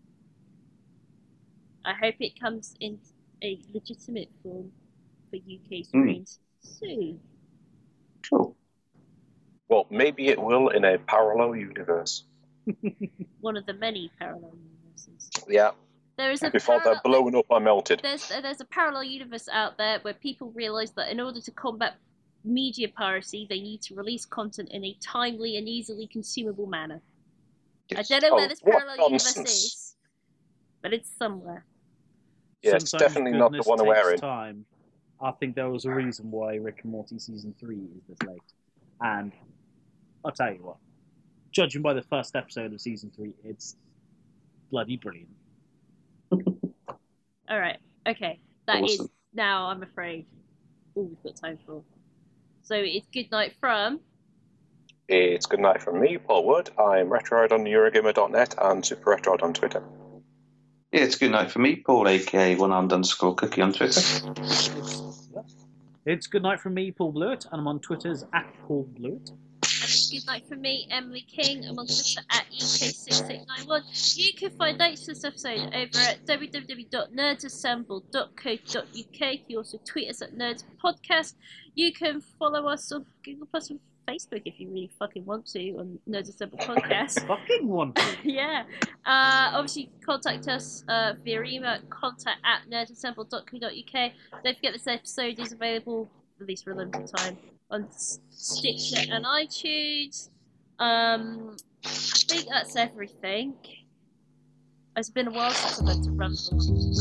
Speaker 2: I hope it comes in a legitimate form for UK screens soon.
Speaker 4: Cool.
Speaker 5: Well, maybe it will in a parallel universe.
Speaker 2: One of the many parallel universes.
Speaker 5: Yeah.
Speaker 2: There is a
Speaker 5: Before they're blown up or melted.
Speaker 2: There's a parallel universe out there where people realise that in order to combat media piracy, they need to release content in a timely and easily consumable manner.
Speaker 4: Yes.
Speaker 2: I don't know where this
Speaker 5: what
Speaker 2: parallel universe
Speaker 5: nonsense.
Speaker 2: is, but it's somewhere.
Speaker 5: Yeah, it's
Speaker 3: sometimes
Speaker 5: definitely not the
Speaker 3: goodness
Speaker 5: one we're
Speaker 3: takes
Speaker 5: in.
Speaker 3: time. I think there was a reason why Rick and Morty season 3 is this late, and I'll tell you what. Judging by the first episode of season 3, it's bloody brilliant.
Speaker 2: All right, okay, that is
Speaker 4: Awesome.
Speaker 2: now. I'm afraid all we've got time for. So it's good night from.
Speaker 5: It's good night from me, Paul Wood. I'm Retroid on Eurogamer.net and Super Retroid on Twitter.
Speaker 4: Yeah, it's good night for me, Paul, aka @1armed_cookie on Twitter.
Speaker 3: It's good night from me, Paul Blewett, and I'm on Twitter's @PaulBlewett.
Speaker 2: And it's good night from me, Emily King. I'm on Twitter @UK6891. You can find notes to this episode over at www.nerdsassemble.co.uk. You also tweet us at Nerds Podcast. You can follow us on Google Plus and Facebook if you really fucking want to on Nerds Assemble Podcast.
Speaker 3: Fucking wonderful.
Speaker 2: Yeah. Obviously, you can contact us via email at contact@nerdassemble.co.uk. Don't forget this episode is available, at least for a limited time, on Stitcher and iTunes. I think that's everything. It's been a while since I've had to ramble.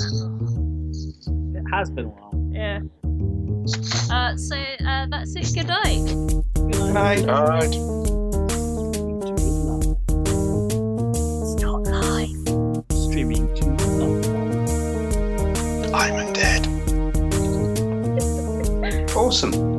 Speaker 3: It has been a while.
Speaker 2: Yeah. So that's it. Good night.
Speaker 4: Good night.
Speaker 5: Alright.
Speaker 2: It's not live.
Speaker 3: Streaming to
Speaker 5: I'm undead.
Speaker 4: Awesome.